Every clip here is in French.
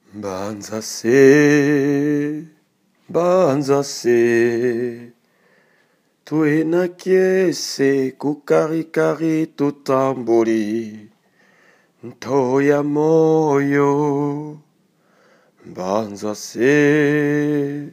Banzase, banzase, tuena kiese kukarikari tutamburi, toya moyo. Banzase,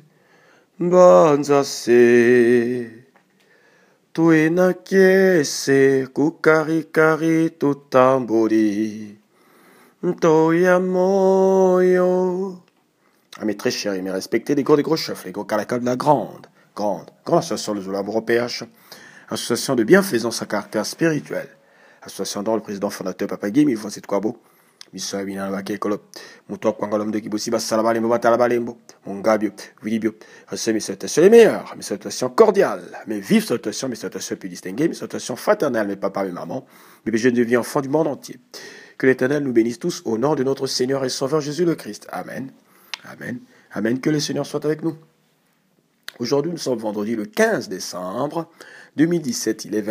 banzase, tuena kiese kukarikari tutamburi. Toya moyo. Ah, mes très chers et mes respectés, les gros chefs, les gros caracas de la grande association de Zolamoro PH, association de bienfaisance à caractère spirituel, association dont le président fondateur Papa Guy, mille fois c'est quoi beau, Missa Bina Bake Kolo, Mouto Kwangalom de Kibosi, Bassalabalembo, Batalabalembo, Mongabio, Wilibio, recevez mes salutations les meilleures, mes salutations cordiales, mes vives salutations, mes salutations plus distinguées, mes salutations fraternelles, mes papas, mes mamans, mes jeunes de vie enfants du monde entier. Que l'Éternel nous bénisse tous au nom de notre Seigneur et Sauveur Jésus le Christ. Amen. Amen. Amen. Que le Seigneur soit avec nous. Aujourd'hui, nous sommes vendredi le 15 décembre 2017. Il est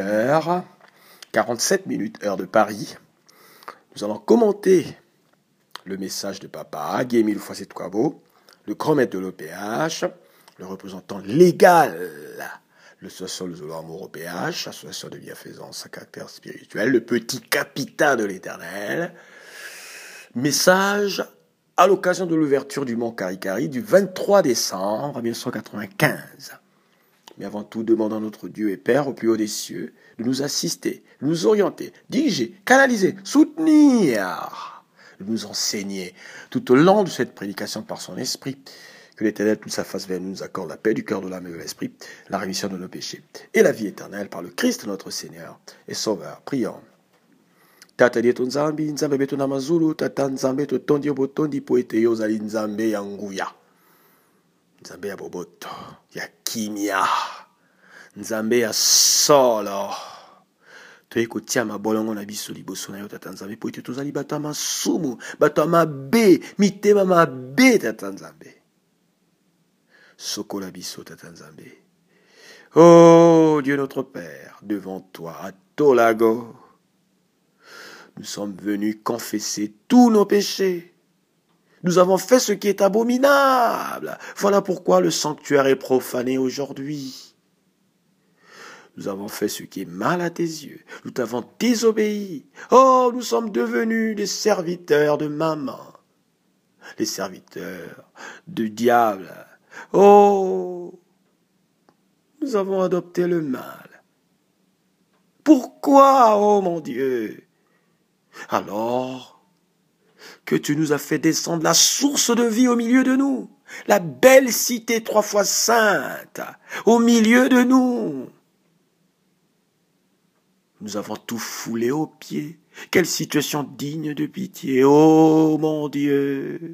21h47, heure de Paris. Nous allons commenter le message de Papa, Guy mille fois c'est quoi beau, le grand maître de l'OPH, le représentant légal, l'association de Zolamoro PH, association de bienfaisance à caractère spirituel, le petit capitaine de l'Éternel. Message à l'occasion de l'ouverture du Mont Karikari du 23 décembre 1995. Mais avant tout, demandons à notre Dieu et Père au plus haut des cieux de nous assister, de nous orienter, diriger, canaliser, soutenir, de nous enseigner tout au long de cette prédication par son esprit. Que l'Éternel, toute sa face vers nous, nous accorde la paix du cœur, de l'âme et de l'esprit, la rémission de nos péchés et la vie éternelle par le Christ notre Seigneur et Sauveur. Prions. Tata die tunzambi nzambe betu na mazulu tata nzambe totondi obotondi po ete yo zali nzambe ya nguya, nzambe ya boboto ya kimia, nzambe ya solo. Toye kotia mabolongo na biso liboso na yo tata nzambe po ete tozali bato ya masumu, bato ya mabe, mitema mabe tata nzambe. Sokola biso tata nzambe. Oh Dieu notre Père, devant toi à Tolago, nous sommes venus confesser tous nos péchés. Nous avons fait ce qui est abominable. Voilà pourquoi le sanctuaire est profané aujourd'hui. Nous avons fait ce qui est mal à tes yeux. Nous t'avons désobéi. Oh, nous sommes devenus des serviteurs de maman, les serviteurs du diable. Oh, nous avons adopté le mal. Pourquoi, oh mon Dieu? Alors que tu nous as fait descendre la source de vie au milieu de nous, la belle cité 3 fois sainte au milieu de nous. Nous avons tout foulé aux pieds. Quelle situation digne de pitié, oh mon Dieu!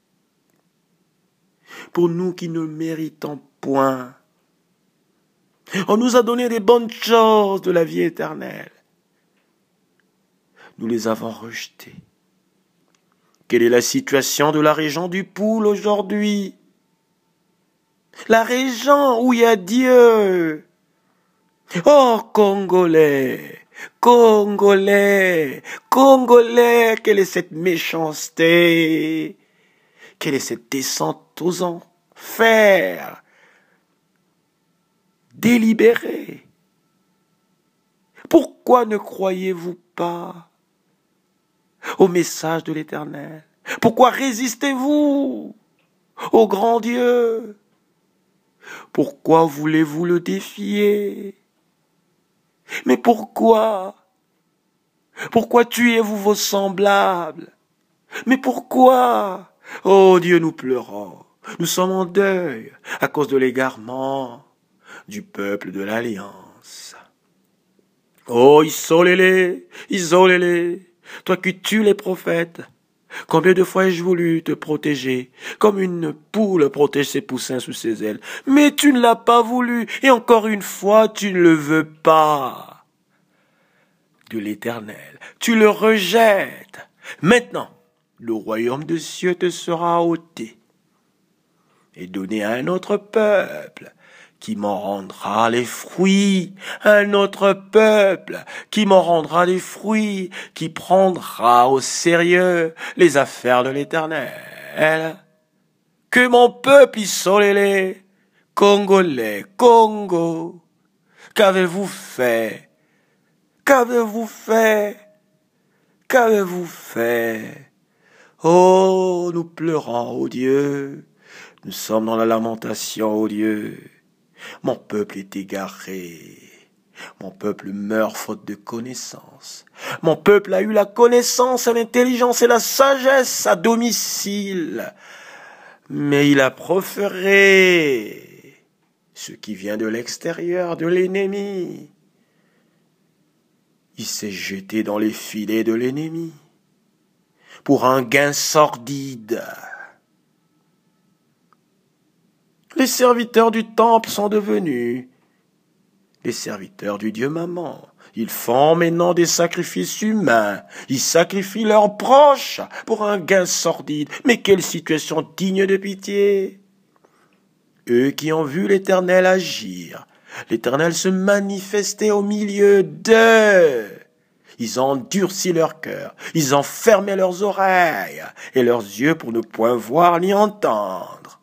Pour nous qui ne méritons point, on nous a donné des bonnes choses de la vie éternelle. Nous les avons rejetées. Quelle est la situation de la région du Poul aujourd'hui? La région où il y a Dieu. Oh, Congolais, Congolais, Congolais, quelle est cette méchanceté? Quelle est cette descente aux enfers délibérée? Pourquoi ne croyez-vous pas au message de l'Éternel? Pourquoi résistez-vous au grand Dieu? Pourquoi voulez-vous le défier? Mais pourquoi? Pourquoi tuez-vous vos semblables? Mais pourquoi? Oh Dieu, nous pleurons. Nous sommes en deuil à cause de l'égarement du peuple de l'Alliance. Oh, isolez-les, isolez-les. Toi qui tues les prophètes, combien de fois ai-je voulu te protéger, comme une poule protège ses poussins sous ses ailes, mais tu ne l'as pas voulu, et encore une fois, tu ne le veux pas. De l'Éternel, tu le rejettes. Maintenant, le royaume de cieux te sera ôté et donné à un autre peuple qui m'en rendra les fruits, un autre peuple qui m'en rendra les fruits, qui prendra au sérieux les affaires de l'Éternel. que mon peuple isolé, Congolais, Congo, qu'avez-vous fait? Qu'avez-vous fait? Qu'avez-vous fait? Oh, nous pleurons, ô Dieu. Nous sommes dans la lamentation, ô Dieu. Mon peuple est égaré. Mon peuple meurt faute de connaissance. Mon peuple a eu la connaissance, l'intelligence et la sagesse à domicile. Mais il a proféré ce qui vient de l'extérieur, de l'ennemi. Il s'est jeté dans les filets de l'ennemi pour un gain sordide. Les serviteurs du temple sont devenus les serviteurs du Dieu Maman. Ils font maintenant des sacrifices humains. Ils sacrifient leurs proches pour un gain sordide. Mais quelle situation digne de pitié! Eux qui ont vu l'Éternel agir, l'Éternel se manifester au milieu d'eux. Ils ont endurci leur cœur, ils ont fermé leurs oreilles et leurs yeux pour ne point voir ni entendre,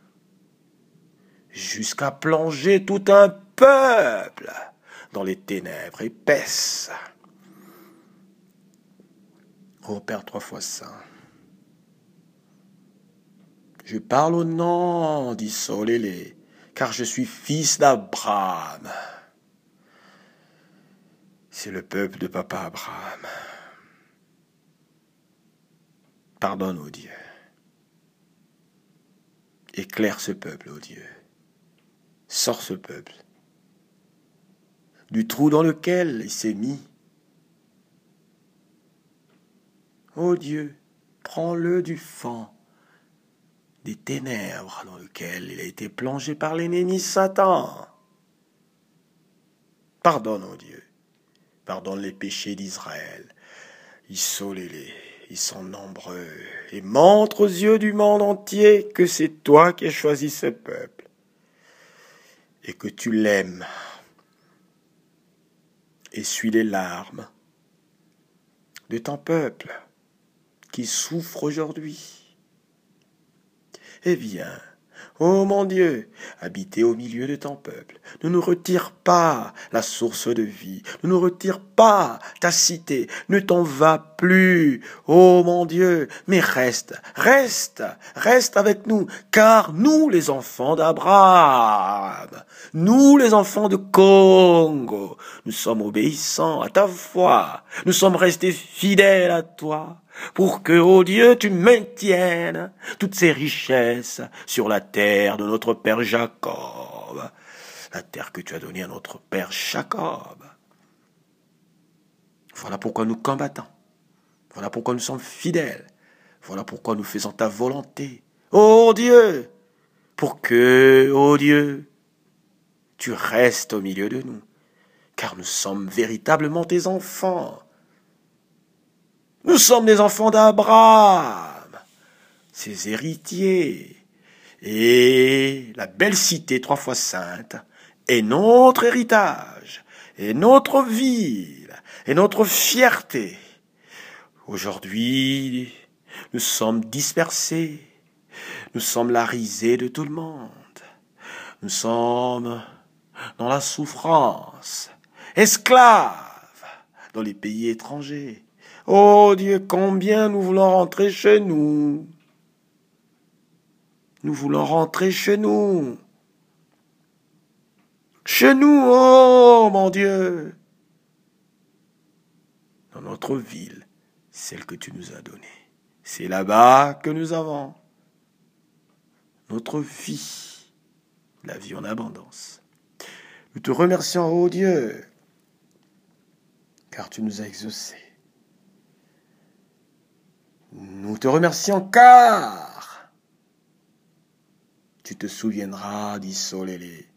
jusqu'à plonger tout un peuple dans les ténèbres épaisses. Ô Père 3 fois saint, je parle au nom d'Isolélé, car je suis fils d'Abraham. C'est le peuple de papa Abraham. Pardonne, ô Dieu. Éclaire ce peuple, ô Dieu. Sors ce peuple du trou dans lequel il s'est mis. Ô Dieu, prends-le du fond des ténèbres dans lequel il a été plongé par l'ennemi Satan. Pardonne, ô Dieu. Pardonne les péchés d'Israël. Isolez-les, ils sont nombreux. Et montre aux yeux du monde entier que c'est toi qui as choisi ce peuple. Et que tu l'aimes. Essuie les larmes de ton peuple qui souffre aujourd'hui. Et viens, ô mon Dieu, habiter au milieu de ton peuple. Ne nous retire pas la source de vie. Ne nous retire pas ta cité. Ne t'en va plus, ô mon Dieu. Mais reste avec nous. Car nous, les enfants d'Abraham, nous, les enfants de Congo, nous sommes obéissants à ta voix. Nous sommes restés fidèles à toi. Pour que, ô Dieu, tu maintiennes toutes ces richesses sur la terre de notre père Jacob, la terre que tu as donnée à notre père Jacob. Voilà pourquoi nous combattons, voilà pourquoi nous sommes fidèles, voilà pourquoi nous faisons ta volonté, ô Dieu, pour que, ô Dieu, tu restes au milieu de nous, car nous sommes véritablement tes enfants. Nous sommes des enfants d'Abraham, ses héritiers. Et la belle cité 3 fois sainte est notre héritage, est notre ville, est notre fierté. Aujourd'hui, nous sommes dispersés, nous sommes la risée de tout le monde. Nous sommes dans la souffrance, esclaves dans les pays étrangers. Oh Dieu, combien nous voulons rentrer chez nous. Nous voulons rentrer chez nous. Chez nous, oh mon Dieu. Dans notre ville, celle que tu nous as donnée. C'est là-bas que nous avons notre vie, la vie en abondance. Nous te remercions, oh Dieu, car tu nous as exaucés. Nous te remercions car tu te souviendras d'Isolélé.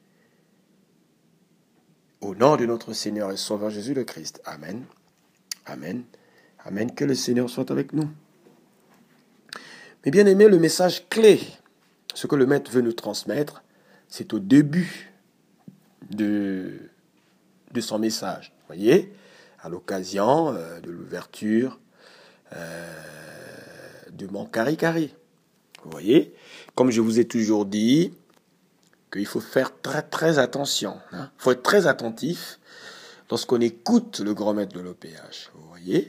Au nom de notre Seigneur et Sauveur Jésus le Christ. Amen. Amen. Amen. Que le Seigneur soit avec nous. Mais bien aimé, le message clé, ce que le Maître veut nous transmettre, c'est au début de son message. Vous voyez, à l'occasion de l'ouverture de mon Cari-Cari. Vous voyez, comme je vous ai toujours dit, qu'il faut faire très très attention. Il faut être très attentif lorsqu'on écoute le grand maître de l'OPH. Vous voyez?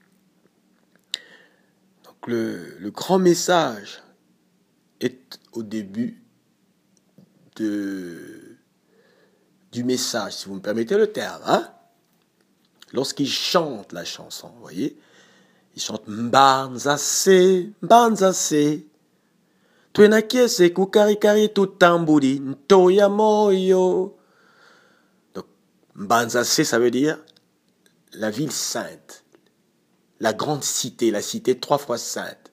Donc le grand message est au début du message, si vous me permettez le terme. Lorsqu'il chante la chanson, vous voyez? Il chante Mbanzase, Mbanzase. Tuenakiese kukarikari tutamburi, ntoya moyo. Donc, Mbanzase, ça veut dire la ville sainte, la grande cité, la cité 3 fois sainte.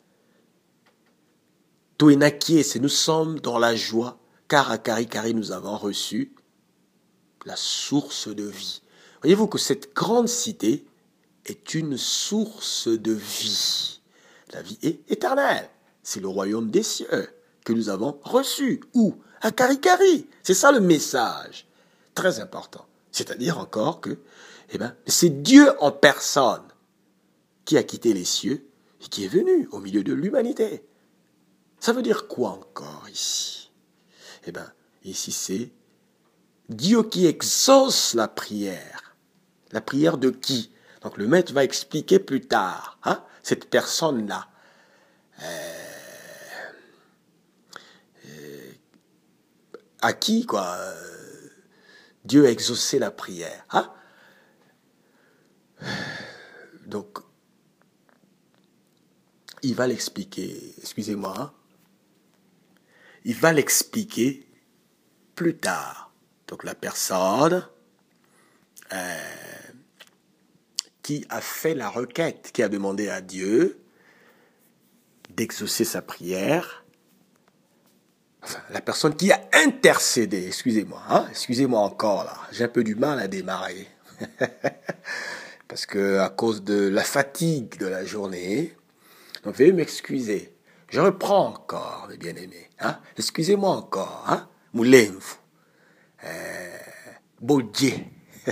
Tuenakiese, nous sommes dans la joie, car à Karikari, nous avons reçu la source de vie. Voyez-vous que cette grande cité est une source de vie. La vie est éternelle. C'est le royaume des cieux que nous avons reçu. Où? À Karikari. C'est ça le message. Très important. C'est-à-dire encore que, c'est Dieu en personne qui a quitté les cieux et qui est venu au milieu de l'humanité. Ça veut dire quoi encore ici? Ici c'est Dieu qui exauce la prière. La prière de qui? Donc le maître va expliquer plus tard. Cette personne-là. À qui, quoi, Dieu a exaucé la prière. Donc, il va l'expliquer, excusez-moi, il va l'expliquer plus tard. Donc, la personne qui a fait la requête, qui a demandé à Dieu d'exaucer sa prière, enfin, la personne qui a intercédé, excusez-moi encore là, j'ai un peu du mal à démarrer, parce que à cause de la fatigue de la journée, donc veuillez m'excuser, je reprends encore, mes bien-aimés, excusez-moi encore, Moulemfu, Bodje,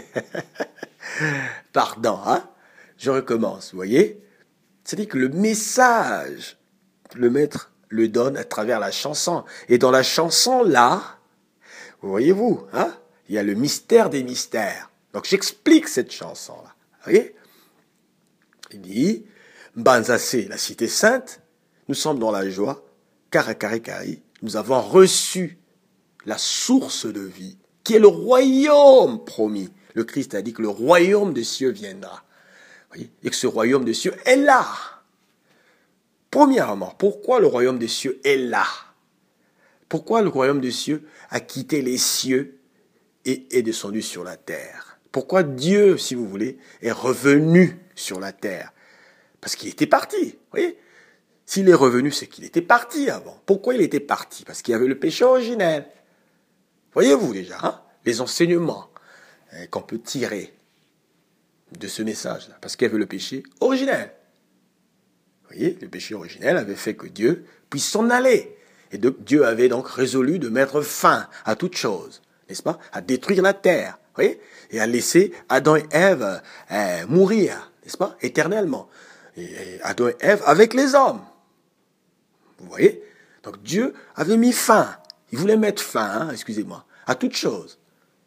pardon, je recommence, vous voyez, c'est-à-dire que le message, le maître le donne à travers la chanson. Et dans la chanson, là, voyez-vous, il y a le mystère des mystères. Donc, j'explique cette chanson-là. Vous voyez? Il dit, Mbanzase, la cité sainte, nous sommes dans la joie, car à Karikari, nous avons reçu la source de vie, qui est le royaume promis. Le Christ a dit que le royaume des cieux viendra. Vous voyez? Et que ce royaume des cieux est là. Premièrement, pourquoi le royaume des cieux est là? Pourquoi le royaume des cieux a quitté les cieux et est descendu sur la terre? Pourquoi Dieu, si vous voulez, est revenu sur la terre? Parce qu'il était parti, vous voyez? S'il est revenu, c'est qu'il était parti avant. Pourquoi il était parti? Parce qu'il y avait le péché originel. Voyez-vous déjà, les enseignements qu'on peut tirer de ce message-là. Parce qu'il y avait le péché originel. Vous voyez, le péché originel avait fait que Dieu puisse s'en aller. Et donc, Dieu avait donc résolu de mettre fin à toute chose, n'est-ce pas? À détruire la terre, vous voyez? Et à laisser Adam et Ève mourir, n'est-ce pas? Éternellement. Et Adam et Ève avec les hommes. Vous voyez? Donc Dieu avait mis fin. Il voulait mettre fin, excusez-moi, à toute chose.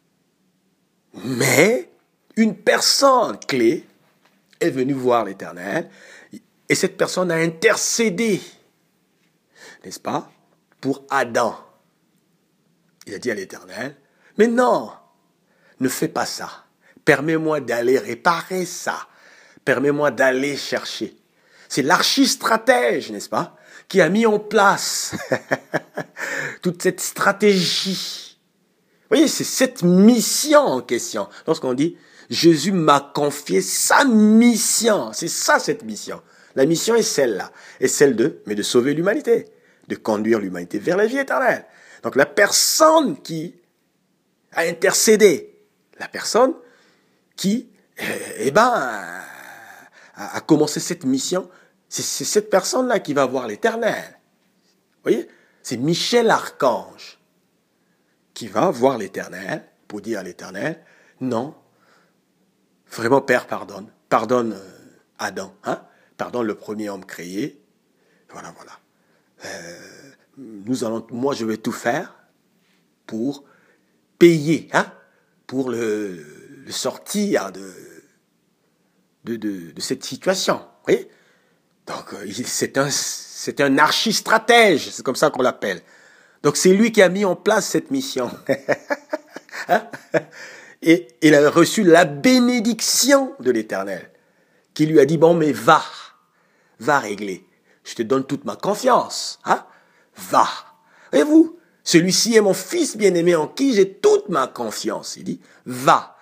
Mais une personne clé est venue voir l'Éternel. Et cette personne a intercédé, n'est-ce pas, pour Adam. Il a dit à l'Éternel, mais non, ne fais pas ça. Permets-moi d'aller réparer ça. Permets-moi d'aller chercher. C'est l'archistratège, n'est-ce pas, qui a mis en place toute cette stratégie. Vous voyez, c'est cette mission en question. Lorsqu'on dit, Jésus m'a confié sa mission. C'est ça, cette mission. La mission est celle-là, est celle de sauver l'humanité, de conduire l'humanité vers la vie éternelle. Donc la personne qui a intercédé, la personne qui, a commencé cette mission, c'est cette personne-là qui va voir l'Éternel. Vous voyez, c'est Michel Archange qui va voir l'Éternel pour dire à l'Éternel, non, vraiment Père, pardonne Adam, pardonne le premier homme créé, voilà. moi je vais tout faire pour payer, hein, pour le sortir de cette situation. Vous voyez? Donc, c'est un archistratège, c'est comme ça qu'on l'appelle. Donc, c'est lui qui a mis en place cette mission. Hein? Et il a reçu la bénédiction de l'Éternel, qui lui a dit, bon, mais va régler. Je te donne toute ma confiance. Hein? Va. Voyez-vous, celui-ci est mon fils bien-aimé en qui j'ai toute ma confiance. Il dit, va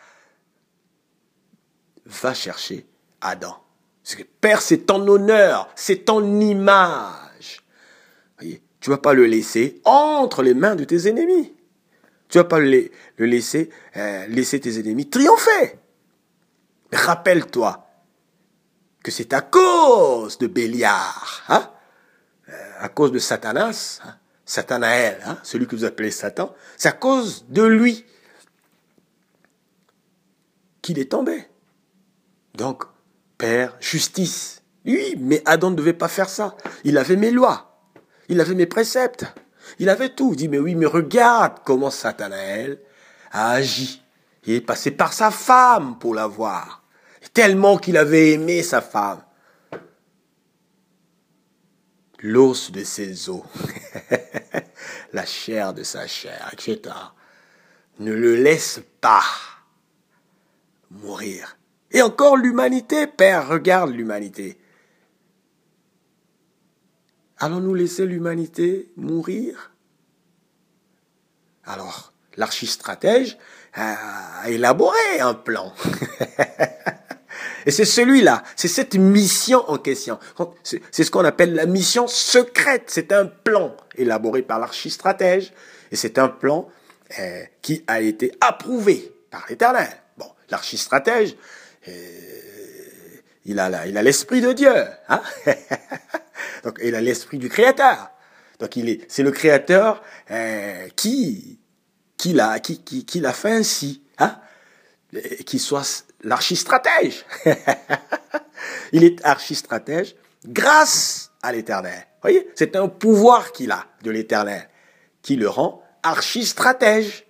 chercher Adam. Parce que Père, c'est ton honneur, c'est ton image. Voyez, tu ne vas pas le laisser entre les mains de tes ennemis. Tu ne vas pas le laisser tes ennemis triompher. Rappelle-toi que c'est à cause de Béliard, hein, à cause de Satanas, hein, Satanaël, hein, celui que vous appelez Satan, c'est à cause de lui qu'il est tombé. Donc, Père, justice. Oui, mais Adam ne devait pas faire ça. Il avait mes lois. Il avait mes préceptes. Il avait tout. Il dit, mais oui, mais regarde comment Satanaël a agi. Il est passé par sa femme pour la voir. Tellement qu'il avait aimé sa femme. L'os de ses os. La chair de sa chair, etc. Ne le laisse pas mourir. Et encore l'humanité, Père, regarde l'humanité. Allons-nous laisser l'humanité mourir? Alors, l'archistratège a élaboré un plan. Et c'est celui-là, c'est cette mission en question. C'est ce qu'on appelle la mission secrète. C'est un plan élaboré par l'archistratège. Et c'est un plan qui a été approuvé par l'Éternel. Bon, l'archistratège, il a l'esprit de Dieu, hein. Donc il a l'esprit du Créateur. Donc c'est le Créateur qui l'a fait ainsi, hein, qu'il soit l'archistratège. Il est archistratège grâce à l'Éternel. Voyez, c'est un pouvoir qu'il a de l'Éternel qui le rend archistratège.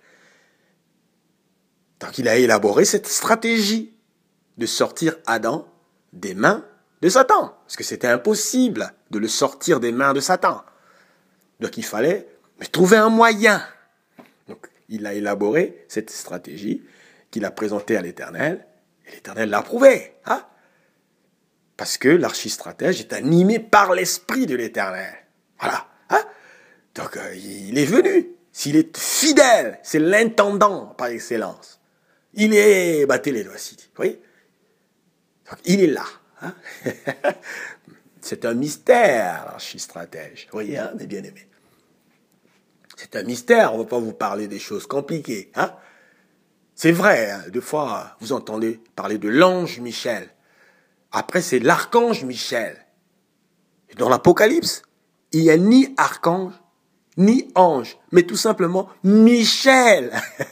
Donc il a élaboré cette stratégie de sortir Adam des mains de Satan. Parce que c'était impossible de le sortir des mains de Satan. Donc il fallait trouver un moyen. Donc il a élaboré cette stratégie qu'il a présentée à l'Éternel. Et l'Éternel l'a approuvé. Hein? Parce que l'archistratège est animé par l'esprit de l'Éternel. Voilà. Hein? Donc il est venu. S'il est fidèle, c'est l'intendant par excellence. Il est, battez les doigts, vous voyez? Donc, il est là. Hein? C'est un mystère, l'archistratège. Vous voyez, hein, mes bien-aimés? C'est un mystère, on ne va pas vous parler des choses compliquées. Hein? C'est vrai, hein, des fois, vous entendez parler de l'ange Michel. Après, c'est l'archange Michel. Et dans l'Apocalypse, il n'y a ni archange, ni ange, mais tout simplement Michel.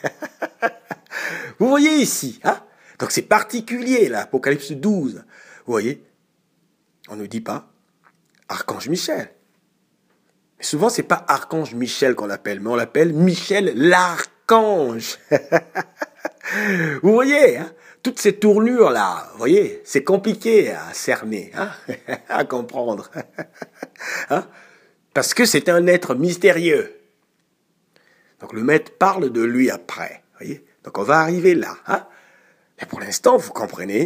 Vous voyez ici, hein? Donc c'est particulier, l'Apocalypse 12. Vous voyez, on ne dit pas archange Michel. Mais souvent, c'est pas archange Michel qu'on l'appelle, mais on l'appelle Michel l'archange. Vous voyez, hein? Toutes ces tournures-là, vous voyez, c'est compliqué à cerner, hein? À comprendre. Hein? Parce que c'est un être mystérieux. Donc le maître parle de lui après, vous voyez. Donc on va arriver là. Hein? Et pour l'instant, vous comprenez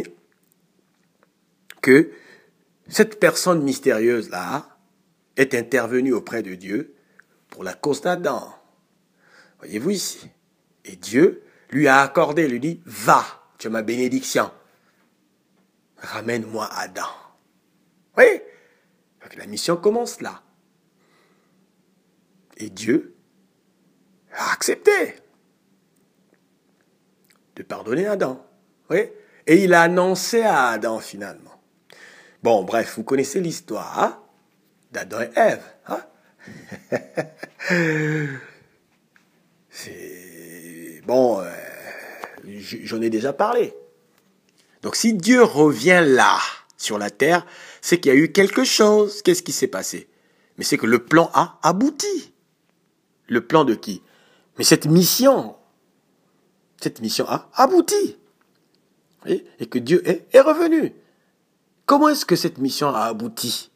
que cette personne mystérieuse-là est intervenue auprès de Dieu pour la cause d'Adam. Voyez-vous ici. Et Dieu lui a accordé, lui dit, va, tu as ma bénédiction. Ramène-moi Adam. Oui. Donc la mission commence là. Et Dieu a accepté de pardonner Adam. Oui. Et il a annoncé à Adam finalement. Bon, bref, vous connaissez l'histoire, hein, d'Adam et Ève. Hein? C'est bon, j'en ai déjà parlé. Donc si Dieu revient là, sur la terre, c'est qu'il y a eu quelque chose. Qu'est-ce qui s'est passé? Mais c'est que le plan a abouti. Le plan de qui? Mais cette mission a abouti. Et que Dieu est revenu. Comment est-ce que cette mission a abouti?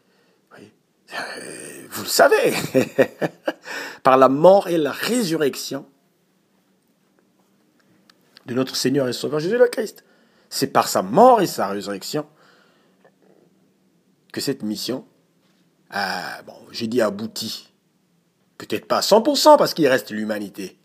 Vous le savez. Par la mort et la résurrection de notre Seigneur et Sauveur Jésus le Christ. C'est par sa mort et sa résurrection que cette mission a, j'ai dit abouti. Peut-être pas à 100% parce qu'il reste l'humanité.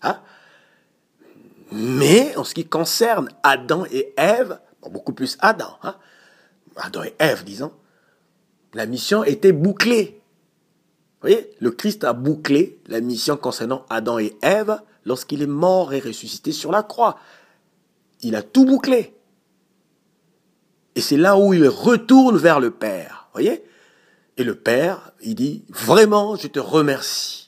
Mais en ce qui concerne Adam et Ève, beaucoup plus Adam, Adam et Ève, disons, la mission était bouclée. Vous voyez, le Christ a bouclé la mission concernant Adam et Ève lorsqu'il est mort et ressuscité sur la croix. Il a tout bouclé. Et c'est là où il retourne vers le Père. Vous voyez? Et le Père, il dit, vraiment, je te remercie.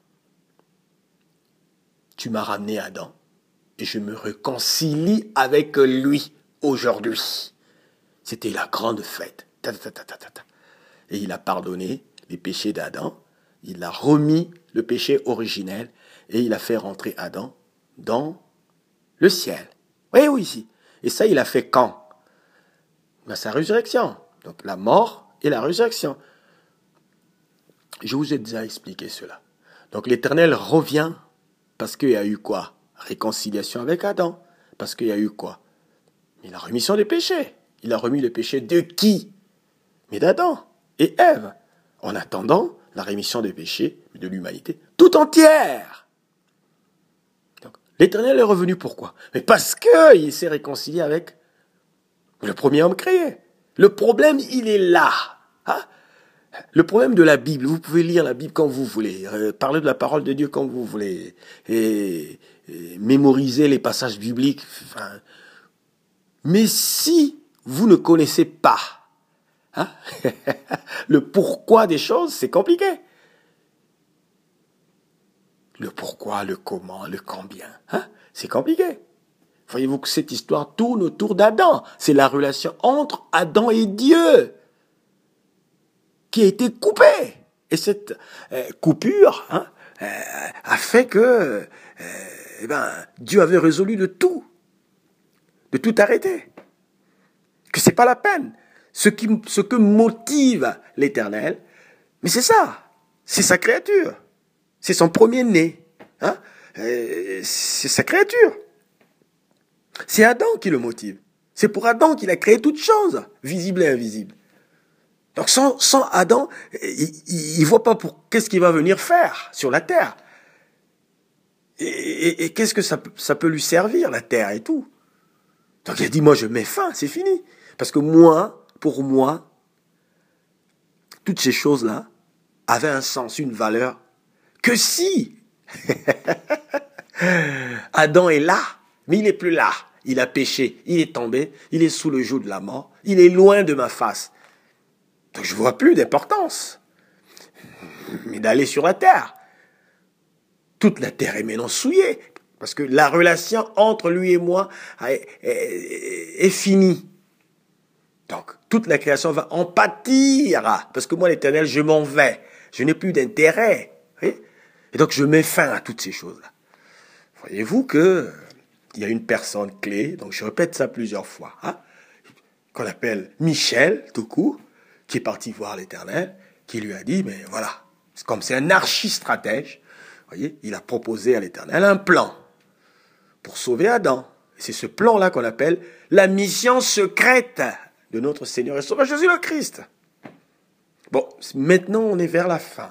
Tu m'as ramené Adam et je me réconcilie avec lui aujourd'hui. C'était la grande fête. Et il a pardonné les péchés d'Adam. Il a remis le péché originel et il a fait rentrer Adam dans le ciel. Oui, oui, ici. Et ça, il a fait quand? Sa résurrection. Donc la mort et la résurrection. Je vous ai déjà expliqué cela. Donc l'Éternel revient parce qu'il y a eu quoi? Réconciliation avec Adam. Parce qu'il y a eu quoi? Il a remission des péchés. Il a remis le péché de qui? Mais d'Adam et Ève. En attendant la rémission des péchés de l'humanité tout entière. Donc, l'Éternel est revenu pourquoi? Mais parce qu'il s'est réconcilié avec le premier homme créé. Le problème, il est là. Le problème de la Bible, vous pouvez lire la Bible quand vous voulez, parler de la parole de Dieu quand vous voulez, et mémoriser les passages bibliques. Mais si vous ne connaissez pas le pourquoi des choses, c'est compliqué. Le pourquoi, le comment, le combien, c'est compliqué. Voyez-vous que cette histoire tourne autour d'Adam. C'est la relation entre Adam et Dieu qui a été coupée. Et cette coupure a fait que Dieu avait résolu de tout arrêter. Que c'est pas la peine. Ce que motive l'Éternel, mais c'est ça. C'est sa créature. C'est son premier-né. C'est sa créature. C'est Adam qui le motive. C'est pour Adam qu'il a créé toutes choses, visibles et invisibles. Donc sans Adam, il voit pas pour qu'est-ce qu'il va venir faire sur la terre. Et qu'est-ce que ça peut lui servir, la terre et tout. Donc il a dit, moi je mets fin, c'est fini. Parce que pour moi, toutes ces choses-là avaient un sens, une valeur, que si Adam est là, mais il n'est plus là. Il a péché, il est tombé, il est sous le joug de la mort, il est loin de ma face. Donc je ne vois plus d'importance. Mais d'aller sur la terre. Toute la terre est maintenant souillée. Parce que la relation entre lui et moi est finie. Donc toute la création va en pâtir. Parce que moi, l'Éternel, je m'en vais. Je n'ai plus d'intérêt. Et donc je mets fin à toutes ces choses-là. Voyez-vous que il y a une personne clé, donc je répète ça plusieurs fois, qu'on appelle Michel, tout court, qui est parti voir l'Éternel, qui lui a dit, mais voilà, comme c'est un archistratège, voyez, il a proposé à l'Éternel un plan pour sauver Adam. Et c'est ce plan-là qu'on appelle la mission secrète de notre Seigneur et Sauveur Jésus le Christ. Bon, maintenant on est vers la fin.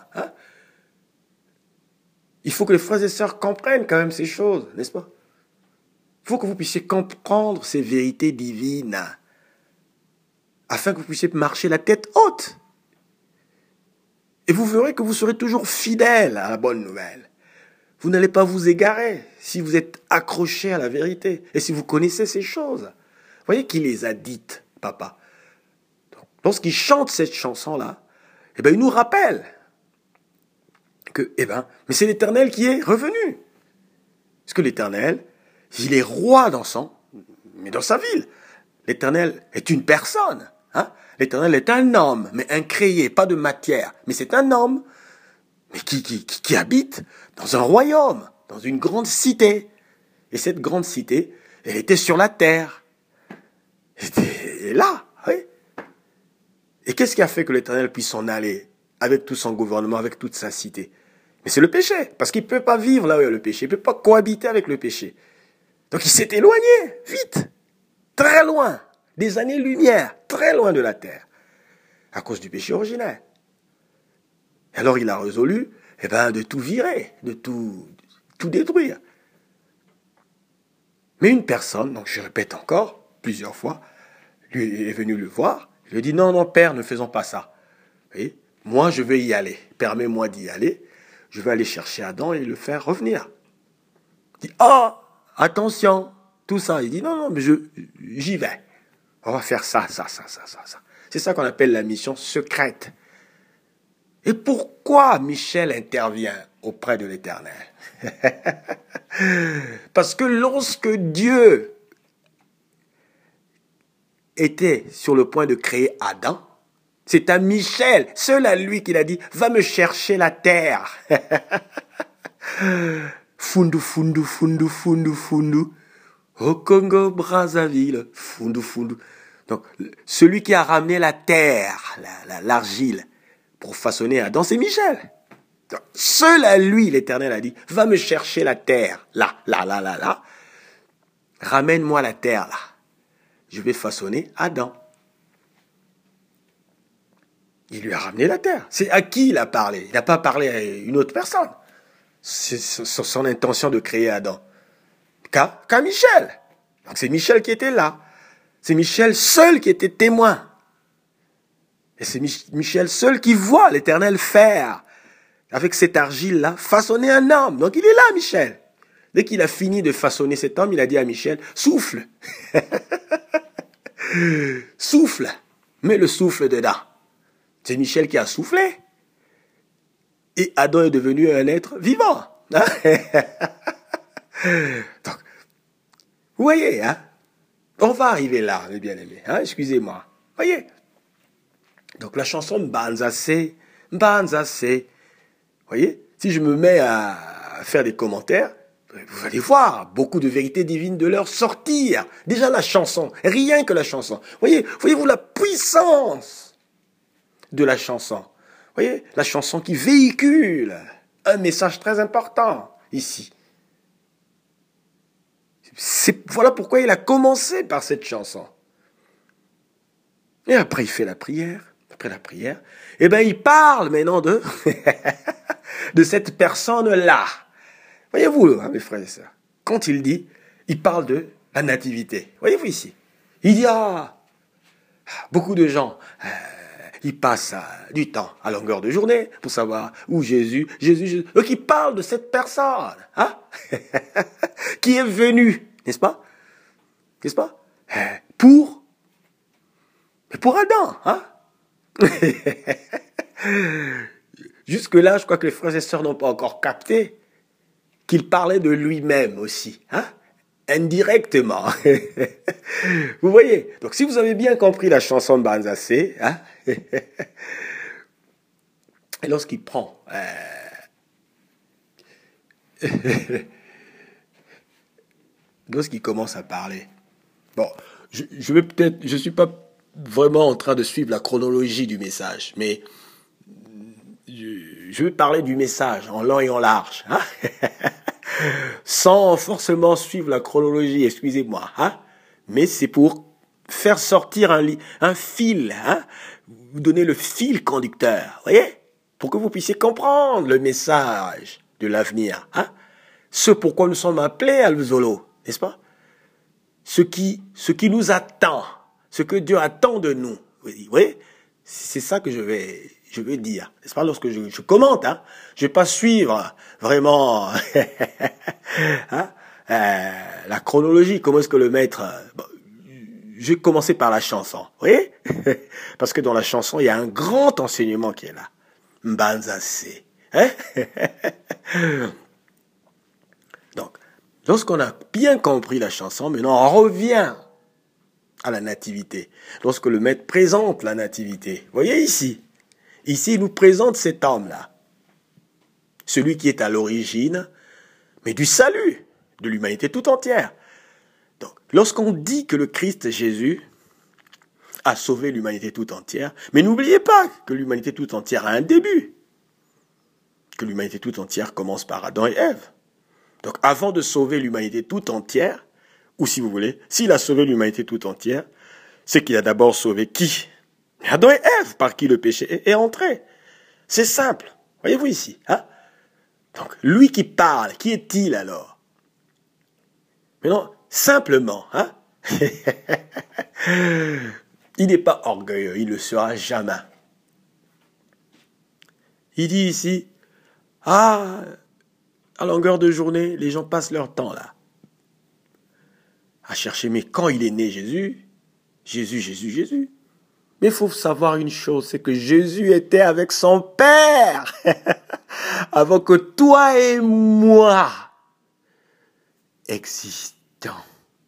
Il faut que les frères et sœurs comprennent quand même ces choses, n'est-ce pas? Il faut que vous puissiez comprendre ces vérités divines afin que vous puissiez marcher la tête haute. Et vous verrez que vous serez toujours fidèle à la bonne nouvelle. Vous n'allez pas vous égarer si vous êtes accroché à la vérité et si vous connaissez ces choses. Vous voyez qui les a dites, papa. Lorsqu'il chante cette chanson-là, il nous rappelle que, mais c'est l'Éternel qui est revenu. Parce que l'Éternel, il est roi dans sa ville. L'Éternel est une personne. L'Éternel est un homme, mais incréé, pas de matière. Mais c'est un homme mais qui habite dans un royaume, dans une grande cité. Et cette grande cité, elle était sur la terre. Elle était là, oui. Et qu'est-ce qui a fait que l'Éternel puisse s'en aller avec tout son gouvernement, avec toute sa cité? Mais c'est le péché, parce qu'il ne peut pas vivre là où il y a le péché, il ne peut pas cohabiter avec le péché. Donc il s'est éloigné, vite, très loin, des années-lumière, très loin de la terre, à cause du péché originel. Et alors il a résolu de tout virer, de tout détruire. Mais une personne, donc je répète encore, plusieurs fois, lui est venu le voir, il lui dit, non, non, père, ne faisons pas ça. Vous voyez, moi je vais y aller, permets-moi d'y aller, je vais aller chercher Adam et le faire revenir. Il dit, oh, attention, tout ça. Il dit, non, non, mais j'y vais. On va faire ça. C'est ça qu'on appelle la mission secrète. Et pourquoi Michel intervient auprès de l'Éternel? Parce que lorsque Dieu était sur le point de créer Adam, c'est à Michel, seul à lui, qu'il a dit, va me chercher la terre. Fundu. Au Congo, Brazzaville, fundu. Donc, celui qui a ramené la terre, l'argile, pour façonner Adam, c'est Michel. Donc, seul à lui, l'Éternel a dit, va me chercher la terre, là. Ramène-moi la terre, là. Je vais façonner Adam. Il lui a ramené la terre. C'est à qui il a parlé? Il n'a pas parlé à une autre personne. C'est son intention de créer Adam. Qu'à Michel. Donc c'est Michel qui était là. C'est Michel seul qui était témoin. Et c'est Michel seul qui voit l'Éternel faire, avec cette argile-là, façonner un homme. Donc il est là, Michel. Dès qu'il a fini de façonner cet homme, il a dit à Michel, souffle. Souffle. Mets le souffle dedans. C'est Michel qui a soufflé. Et Adam est devenu un être vivant. Donc, vous voyez, hein? On va arriver là, mes bien-aimés. Hein? Excusez-moi. Voyez. Donc la chanson Mbanzase. Voyez, si je me mets à faire des commentaires, vous allez voir beaucoup de vérités divines de leur sortir. Déjà la chanson, rien que la chanson. Voyez-vous la puissance de la chanson. Voyez, la chanson qui véhicule un message très important ici. Voilà pourquoi il a commencé par cette chanson. Et après, il fait la prière. Après la prière, il parle maintenant de cette personne-là. Voyez-vous, hein, mes frères et sœurs, quand il parle de la nativité. Voyez-vous ici. Il dit, beaucoup de gens, ils passent du temps à longueur de journée pour savoir où Jésus. Donc il parle de cette personne, hein, qui est venue, n'est-ce pas? Pour Adam, hein? Jusque-là, je crois que les frères et sœurs n'ont pas encore capté qu'il parlait de lui-même aussi, hein? Indirectement. Vous voyez? Donc, si vous avez bien compris la chanson de Banzase, hein? Et lorsqu'il prend lorsqu'il commence à parler, bon, je suis pas vraiment en train de suivre la chronologie du message, mais je vais parler du message en long et en large, hein? Sans forcément suivre la chronologie, excusez-moi, hein? Mais c'est pour faire sortir un fil, hein? Vous donner le fil conducteur, voyez? Pour que vous puissiez comprendre le message de l'avenir, hein? Ce pourquoi nous sommes appelés à l'Zolo, n'est-ce pas? Ce qui nous attend, ce que Dieu attend de nous. Vous voyez? C'est ça que je veux dire, n'est-ce pas, lorsque je commente, hein, je vais pas suivre vraiment hein, la chronologie, comment est-ce que le maître... je vais commencer par la chanson, vous voyez? Parce que dans la chanson, il y a un grand enseignement qui est là. Mbanzase. Hein? Donc, lorsqu'on a bien compris la chanson, maintenant on revient à la nativité. Lorsque le maître présente la nativité, vous voyez ici, il nous présente cet homme-là. celui qui est à l'origine, mais du salut de l'humanité tout entière. Donc, lorsqu'on dit que le Christ Jésus a sauvé l'humanité tout entière, mais n'oubliez pas que l'humanité tout entière a un début, que l'humanité tout entière commence par Adam et Ève. Donc, avant de sauver l'humanité tout entière, ou si vous voulez, s'il a sauvé l'humanité tout entière, c'est qu'il a d'abord sauvé qui? Adam et Ève, par qui le péché est entré. C'est simple. Voyez-vous ici, hein? Donc, lui qui parle, qui est-il alors? Mais non, simplement, hein? Il n'est pas orgueilleux, il ne le sera jamais. Il dit ici, à longueur de journée, les gens passent leur temps là, à chercher, mais quand il est né Jésus, Jésus. Mais il faut savoir une chose, c'est que Jésus était avec son Père avant que toi et moi existants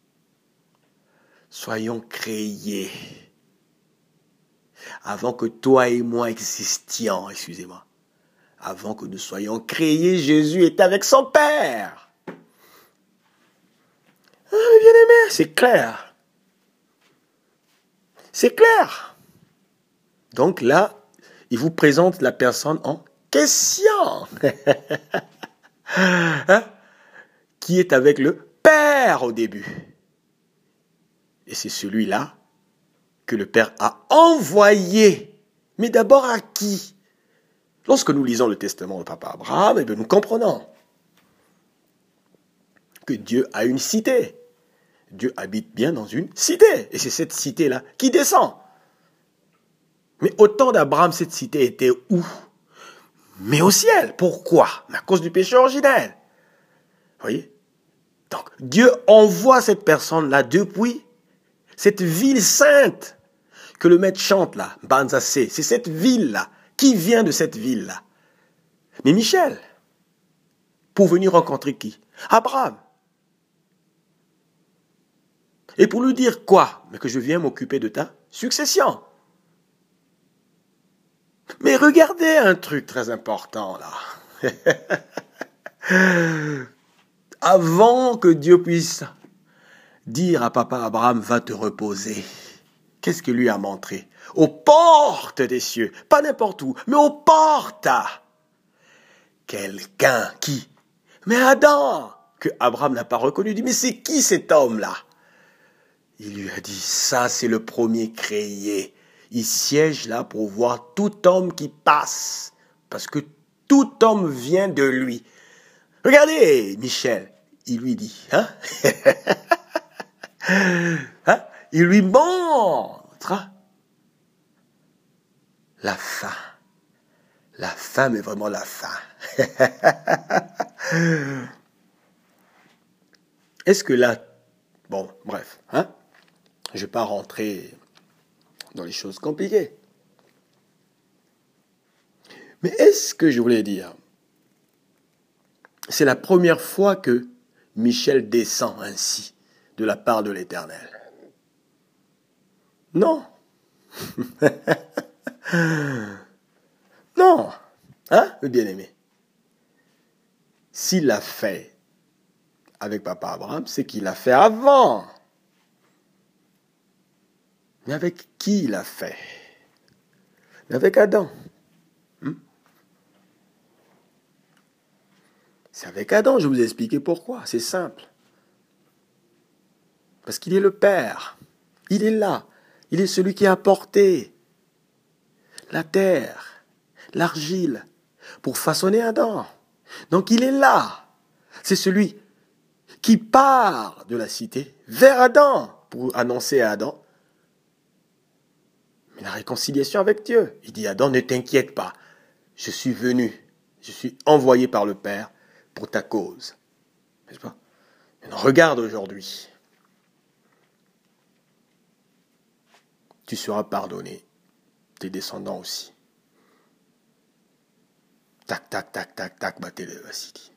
soyons créés. Avant que toi et moi existions, excusez-moi. Avant que nous soyons créés, Jésus était avec son Père. Ah, bien-aimé, c'est clair. C'est clair. Donc là, il vous présente la personne en question. Hein? Qui est avec le Père au début. Et c'est celui-là que le Père a envoyé. Mais d'abord à qui? Lorsque nous lisons le testament de Papa Abraham, nous comprenons que Dieu a une cité. Dieu habite bien dans une cité. Et c'est cette cité-là qui descend. Mais au temps d'Abraham, cette cité était où? Mais au ciel. Pourquoi? À cause du péché originel. Vous voyez? Donc, Dieu envoie cette personne-là depuis cette ville sainte que le maître chante là, Banzassé. C'est cette ville-là. Qui vient de cette ville-là? Mais Michel. Pour venir rencontrer qui? Abraham. Et pour lui dire quoi? Mais que je viens m'occuper de ta succession. Mais regardez un truc très important là. Avant que Dieu puisse dire à papa Abraham, va te reposer, qu'est-ce qu'il lui a montré? Aux portes des cieux, pas n'importe où, mais aux portes. Quelqu'un qui? Mais Adam, que Abraham n'a pas reconnu, dit, mais c'est qui cet homme-là? Il lui a dit, ça c'est le premier créé. Il siège là pour voir tout homme qui passe. Parce que tout homme vient de lui. Regardez, Michel, il lui dit, hein? Hein? Il lui montre la fin. La fin, mais vraiment la fin. Est-ce que là, bon, bref, hein? Je ne vais pas rentrer dans les choses compliquées. Mais est-ce que je voulais dire, c'est la première fois que Michel descend ainsi de la part de l'Éternel? Non. Non. Hein, le bien-aimé? S'il l'a fait avec papa Abraham, c'est qu'il l'a fait avant. Mais avec qui il l'a fait? Mais avec Adam. C'est avec Adam, je vous ai expliqué pourquoi. C'est simple. Parce qu'il est le Père. Il est là. Il est celui qui a apporté la terre, l'argile, pour façonner Adam. Donc il est là. C'est celui qui part de la cité vers Adam pour annoncer à Adam la réconciliation avec Dieu. Il dit, Adam, ne t'inquiète pas. Je suis venu. Je suis envoyé par le Père pour ta cause. N'est-ce pas? Maintenant, regarde aujourd'hui. Tu seras pardonné. Tes descendants aussi. Tac, tac, tac, tac, tac, battez-le, Vassili.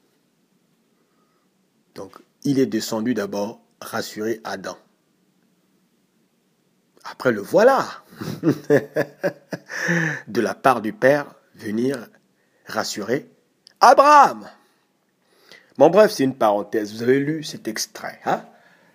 Donc, il est descendu d'abord rassurer Adam. Après, le voilà, de la part du Père, venir rassurer Abraham. Bon, bref, c'est une parenthèse. Vous avez lu cet extrait. Hein?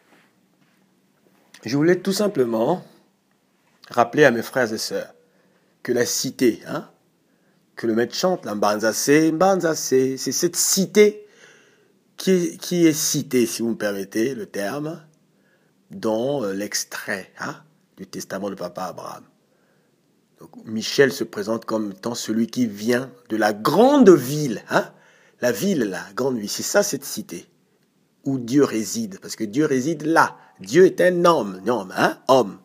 Je voulais tout simplement rappeler à mes frères et sœurs que la cité, hein, que le maître chante, la Mbanza, c'est cette cité qui est citée, si vous me permettez le terme, dans l'extrait du testament de Papa Abraham. Donc, Michel se présente comme étant celui qui vient de la grande ville, la ville, la grande ville, c'est ça cette cité, où Dieu réside, parce que Dieu réside là. Dieu est un homme, homme.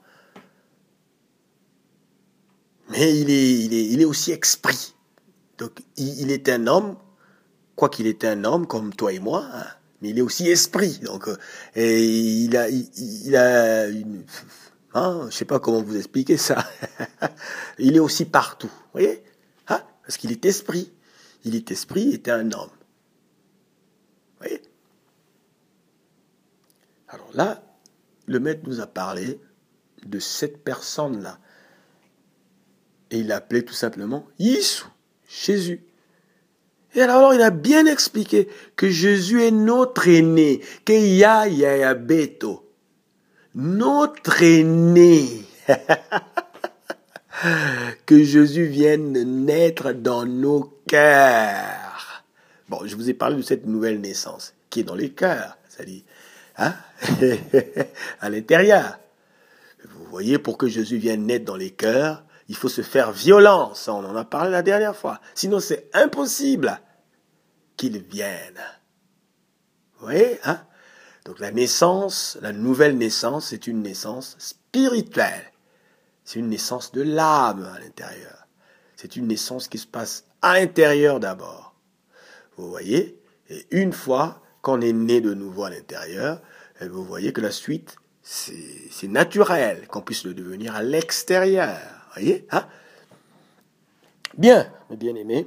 Mais il est aussi esprit. Donc, il est un homme, quoiqu'il est un homme comme toi et moi, mais il est aussi esprit. Donc, et il a une... je ne sais pas comment vous expliquer ça. Il est aussi partout, vous voyez, parce qu'il est esprit. Il est esprit, il est un homme. Vous voyez. Alors là, le maître nous a parlé de cette personne-là. Et il l'a appelé tout simplement Yissou, Jésus. Et alors, il a bien expliqué que Jésus est notre aîné, que ya beto. Notre aîné. Que Jésus vienne naître dans nos cœurs. Bon, je vous ai parlé de cette nouvelle naissance qui est dans les cœurs, c'est-à-dire à l'intérieur. Vous voyez, pour que Jésus vienne naître dans les cœurs, il faut se faire violence. On en a parlé la dernière fois. Sinon, c'est impossible qu'il vienne. Vous voyez, Donc la naissance, la nouvelle naissance, c'est une naissance spirituelle. C'est une naissance de l'âme à l'intérieur. C'est une naissance qui se passe à l'intérieur d'abord. Vous voyez? Et une fois qu'on est né de nouveau à l'intérieur, vous voyez que la suite, c'est naturel qu'on puisse le devenir à l'extérieur. Vous voyez? Bien, mes bien-aimés.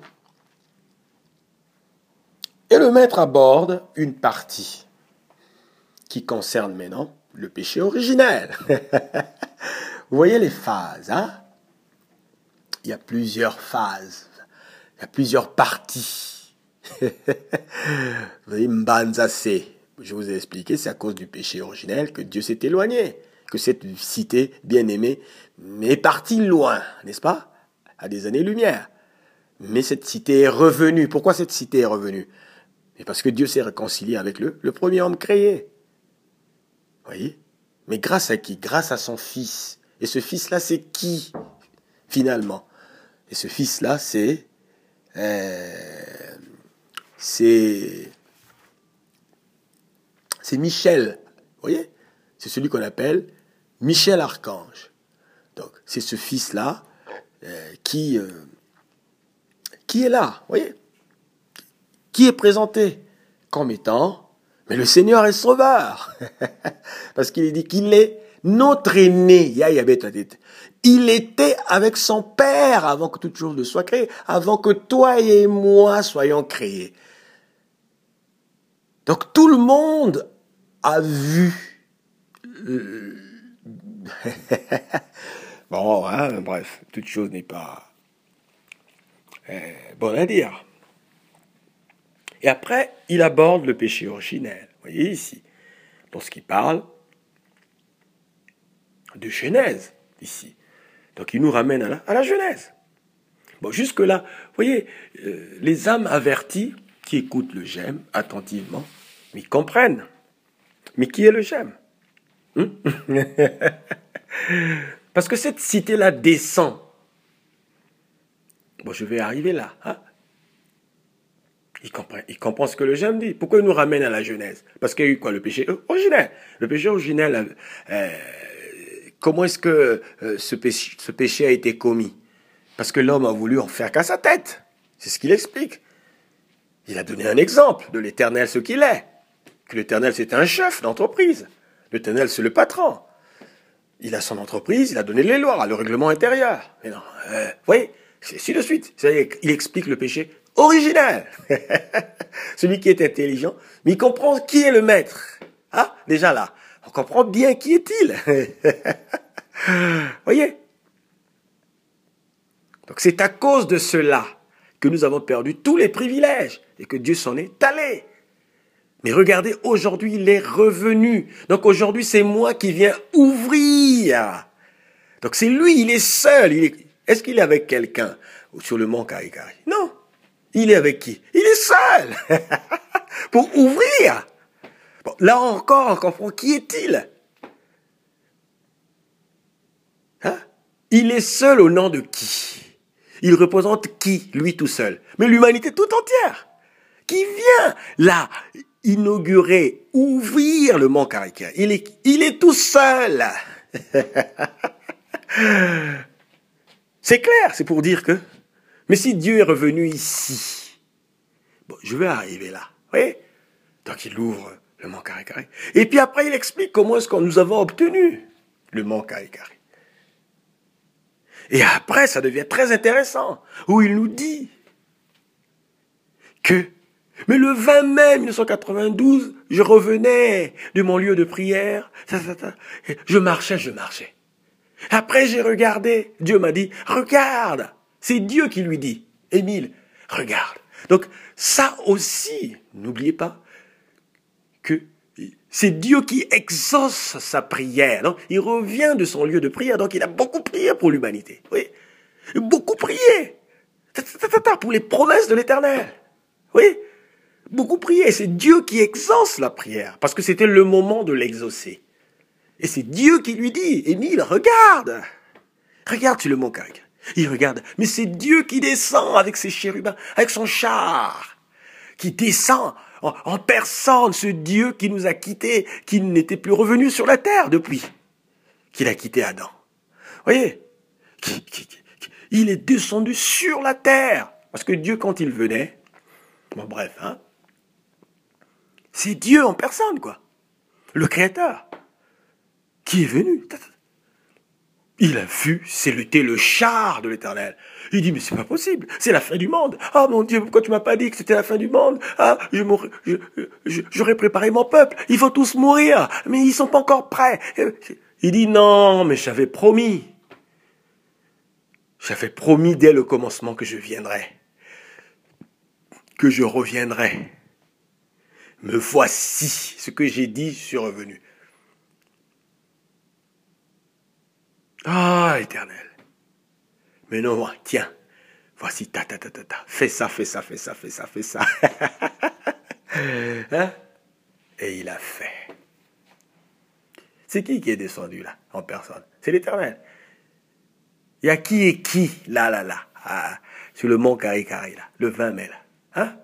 Et le maître aborde une partie qui concerne maintenant le péché originel. Vous voyez les phases, Il y a plusieurs phases, il y a plusieurs parties. Vous voyez, Mbanzase, je vous ai expliqué, c'est à cause du péché originel que Dieu s'est éloigné, que cette cité bien-aimée est partie loin, n'est-ce pas? À des années-lumière. Mais cette cité est revenue. Pourquoi cette cité est revenue? Et parce que Dieu s'est réconcilié avec le premier homme créé. Vous voyez? Mais grâce à qui? Grâce à son fils. Et ce fils-là, c'est qui, finalement? Et ce fils-là, c'est Michel. Vous voyez? C'est celui qu'on appelle Michel Archange. Donc, c'est ce fils-là qui est là, vous voyez? Qui est présenté comme étant, mais le Seigneur est sauveur. Parce qu'il dit qu'il est notre aîné. Il était avec son Père avant que toute chose ne soit créée, avant que toi et moi soyons créés. Donc tout le monde a vu. Bon, bref, toute chose n'est pas bonne à dire. Et après, il aborde le péché originel. Vous voyez ici, lorsqu'il parle de Genèse, ici. Donc il nous ramène à la Genèse. Bon, jusque-là, vous voyez, les âmes averties qui écoutent le j'aime attentivement, mais ils comprennent. Mais qui est le j'aime? Parce que cette cité-là descend. Bon, je vais arriver là. Il comprend ce que le j'aime dit. Pourquoi il nous ramène à la Genèse? Parce qu'il y a eu quoi? Le péché originel. Le péché originel, comment est-ce que ce péché a été commis? Parce que l'homme a voulu en faire qu'à sa tête. C'est ce qu'il explique. Il a donné un exemple de l'Éternel, ce qu'il est. Que l'Éternel, c'est un chef d'entreprise. L'Éternel, c'est le patron. Il a son entreprise, il a donné les lois, le règlement intérieur. Mais non, vous voyez, c'est ainsi de suite. Il explique le péché originel. Celui qui est intelligent, mais il comprend qui est le maître. Déjà là, on comprend bien qui est-il. Voyez? Donc c'est à cause de cela que nous avons perdu tous les privilèges et que Dieu s'en est allé. Mais regardez, aujourd'hui, il est revenu. Donc aujourd'hui, c'est moi qui viens ouvrir. Donc c'est lui, il est seul. Est-ce qu'il est avec quelqu'un sur le mont Karikari? Non. Il est avec qui? Il est seul. Pour ouvrir. Bon, là encore, on comprend qui est-il? Hein? Il est seul au nom de qui? Il représente qui, lui tout seul? Mais l'humanité tout entière. Qui vient là inaugurer, ouvrir le mont Karikari. Il est tout seul. C'est clair, c'est pour dire que... Mais si Dieu est revenu ici, bon, je vais arriver là. Vous voyez? Donc il ouvre le mont Karikari. Et puis après, il explique comment est-ce que nous avons obtenu le mont Karikari. Et après, ça devient très intéressant, où il nous dit que, mais le 20 mai 1992, je revenais de mon lieu de prière, je marchais. Après, j'ai regardé, Dieu m'a dit, regarde, c'est Dieu qui lui dit, Émile, regarde. Donc, ça aussi, n'oubliez pas que c'est Dieu qui exauce sa prière. Donc, il revient de son lieu de prière. Donc, il a beaucoup prié pour l'humanité. Oui, beaucoup prié. Pour les promesses de l'Éternel. Oui, beaucoup prié. C'est Dieu qui exauce la prière. Parce que c'était le moment de l'exaucer. Et c'est Dieu qui lui dit, Émile, regarde. Regarde sur le mont Karikari. Il regarde. Mais c'est Dieu qui descend avec ses chérubins, avec son char. Qui descend en personne, ce Dieu qui nous a quittés, qui n'était plus revenu sur la terre depuis qu'il a quitté Adam. Vous voyez, il est descendu sur la terre. Parce que Dieu, quand il venait, bon bref, hein, c'est Dieu en personne, quoi. Le Créateur, qui est venu. Il a vu, c'était le char de l'Éternel. Il dit, mais c'est pas possible, c'est la fin du monde. Ah mon Dieu, pourquoi tu m'as pas dit que c'était la fin du monde? Ah, j'aurais préparé mon peuple, ils vont tous mourir, mais ils sont pas encore prêts. Il dit, non, mais j'avais promis. J'avais promis dès le commencement que je viendrais, que je reviendrais. Me voici, ce que j'ai dit, je suis revenu. Ah, Éternel. Mais non, tiens, voici, fais ça. Hein? Et il a fait. C'est qui est descendu là, en personne? C'est l'Éternel. Il y a qui et qui, là, sur le mont Karikari, là, le 20 mai, là.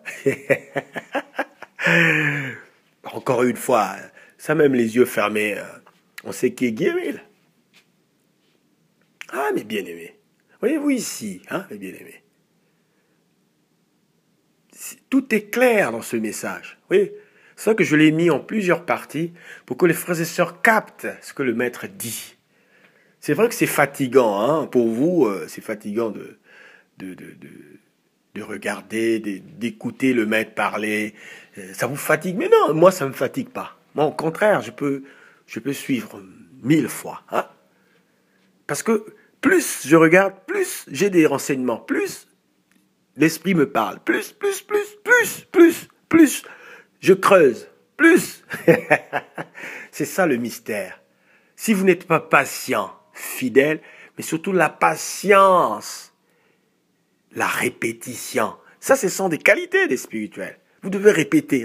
Hein? Encore une fois, ça même les yeux fermés, on sait qui est Guémil. Ah, mes bien-aimés. Voyez-vous ici, hein, mes bien-aimés. Tout est clair dans ce message. Vous voyez, c'est ça que je l'ai mis en plusieurs parties pour que les frères et sœurs captent ce que le maître dit. C'est vrai que c'est fatigant, hein, pour vous, c'est fatigant de regarder, d'écouter le maître parler. Ça vous fatigue, mais non, moi ça me fatigue pas. Moi, au contraire, je peux suivre 1000 fois, hein. Parce que plus je regarde, plus j'ai des renseignements, plus l'esprit me parle, plus je creuse, plus. C'est ça le mystère. Si vous n'êtes pas patient, fidèle, mais surtout la patience, la répétition, ça ce sont des qualités des spirituels. Vous devez répéter.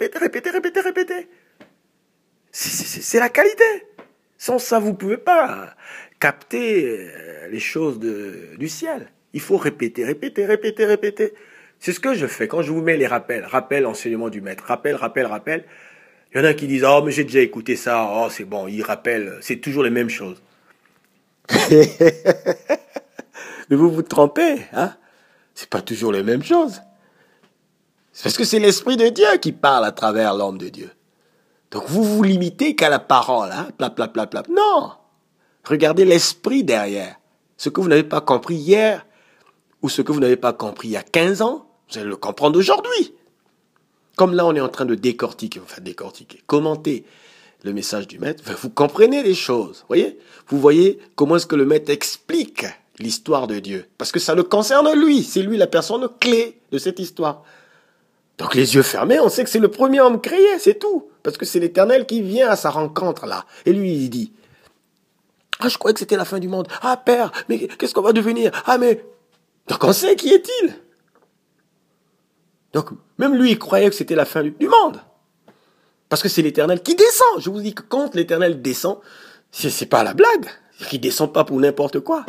C'est la qualité. Sans ça, vous ne pouvez pas capter les choses du ciel. Il faut répéter. C'est ce que je fais quand je vous mets les rappels enseignement du maître. Rappel. Il y en a qui disent, oh, mais j'ai déjà écouté ça, oh, c'est bon, ils rappellent, c'est toujours les mêmes choses. Mais vous vous trompez, hein? C'est pas toujours les mêmes choses. C'est parce que c'est l'Esprit de Dieu qui parle à travers l'homme de Dieu. Donc vous vous limitez qu'à la parole, hein? Plap. Non! Regardez l'esprit derrière. Ce que vous n'avez pas compris hier, ou ce que vous n'avez pas compris il y a 15 ans, vous allez le comprendre aujourd'hui. Comme là, on est en train de décortiquer, commenter le message du maître, vous comprenez les choses, voyez? Vous voyez comment est-ce que le maître explique l'histoire de Dieu. Parce que ça le concerne lui. C'est lui la personne clé de cette histoire. Donc les yeux fermés, on sait que c'est le premier homme créé, c'est tout. Parce que c'est l'Éternel qui vient à sa rencontre là. Et lui, il dit, ah, je croyais que c'était la fin du monde. Ah, Père, mais qu'est-ce qu'on va devenir? Ah, mais... Donc on sait qui est-il? Donc même lui, il croyait que c'était la fin du monde. Parce que c'est l'Éternel qui descend. Je vous dis que quand l'Éternel descend, c'est pas la blague. Il descend pas pour n'importe quoi.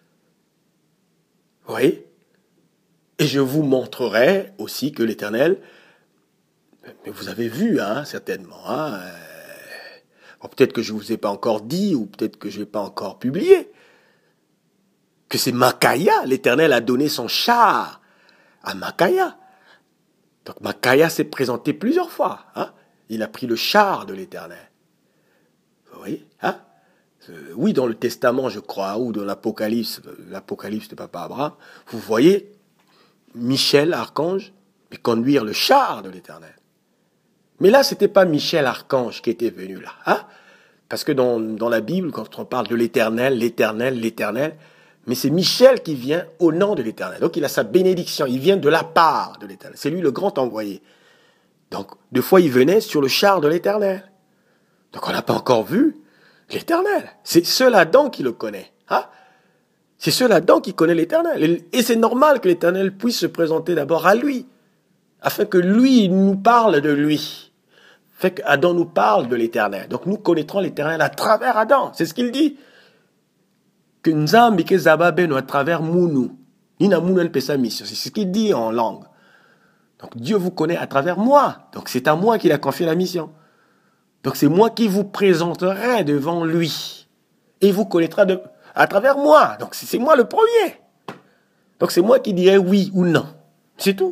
Vous voyez? Et je vous montrerai aussi que l'Éternel, mais vous avez vu, hein, certainement, hein, peut-être que je ne vous ai pas encore dit, ou peut-être que je n'ai pas encore publié, que c'est Micaya, l'Éternel a donné son char à Micaya. Donc Micaya s'est présenté plusieurs fois. Hein, il a pris le char de l'Éternel. Vous voyez, hein? Oui, dans le Testament, je crois, ou dans l'Apocalypse de Papa Abraham, vous voyez Michel, archange, conduire le char de l'Éternel. Mais là, c'était pas Michel, archange, qui était venu là. Hein? Parce que dans la Bible, quand on parle de l'Éternel, mais c'est Michel qui vient au nom de l'Éternel. Donc il a sa bénédiction, il vient de la part de l'Éternel. C'est lui le grand envoyé. Donc, deux fois, il venait sur le char de l'Éternel. Donc on n'a pas encore vu l'Éternel. C'est seul Adam qui le connaît. Hein? C'est seul Adam qui connaît l'Éternel. Et c'est normal que l'Éternel puisse se présenter d'abord à lui, afin que lui nous parle de lui. Fait qu'Adam nous parle de l'Éternel. Donc nous connaîtrons l'Éternel à travers Adam. C'est ce qu'il dit. Que Nzambi ke Zababe à travers Mounou. Nina Mounou pe sa mission. C'est ce qu'il dit en langue. Donc Dieu vous connaît à travers moi. Donc c'est à moi qu'il a confié la mission. Donc c'est moi qui vous présenterai devant lui. Et il vous connaîtra à travers moi. Donc c'est moi le premier. Donc c'est moi qui dirai oui ou non. C'est tout.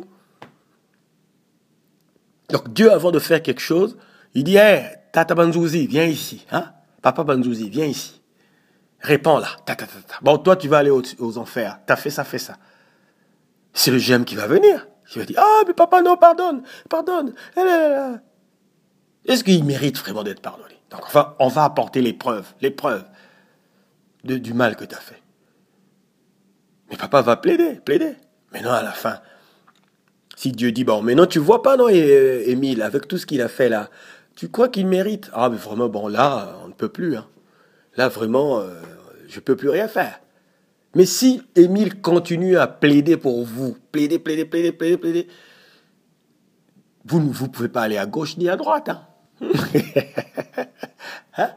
Donc Dieu, avant de faire quelque chose, il dit, hey, Tata Banzouzi, viens ici. Hein? Papa Banzouzi, viens ici. Réponds là. Bon, toi, tu vas aller aux enfers. T'as fait ça, fais ça. C'est le j'aime qui va venir. Il va dire, ah, mais papa, non, pardonne. Est-ce qu'il mérite vraiment d'être pardonné? Donc, on va apporter les preuves du mal que tu as fait. Mais papa va plaider. Mais non, à la fin, si Dieu dit, bon, mais non, tu vois pas, non, Émile, avec tout ce qu'il a fait là, tu crois qu'il mérite? Ah, mais vraiment, bon, là, on ne peut plus. Hein. Là, vraiment, je ne peux plus rien faire. Mais si Émile continue à plaider pour vous, plaider, vous ne pouvez pas aller à gauche ni à droite. Hein? Hein?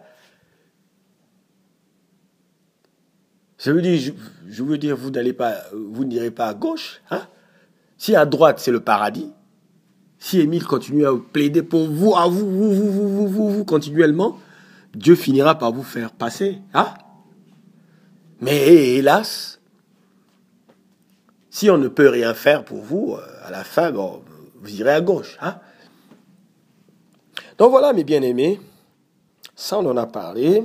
Je veux dire, vous n'irez pas à gauche. Hein? Si à droite, c'est le paradis, si Émile continue à plaider pour vous, à vous continuellement, Dieu finira par vous faire passer. Hein? Mais hélas, si on ne peut rien faire pour vous, à la fin, bon, vous irez à gauche. Hein? Donc voilà, mes bien-aimés, ça on en a parlé.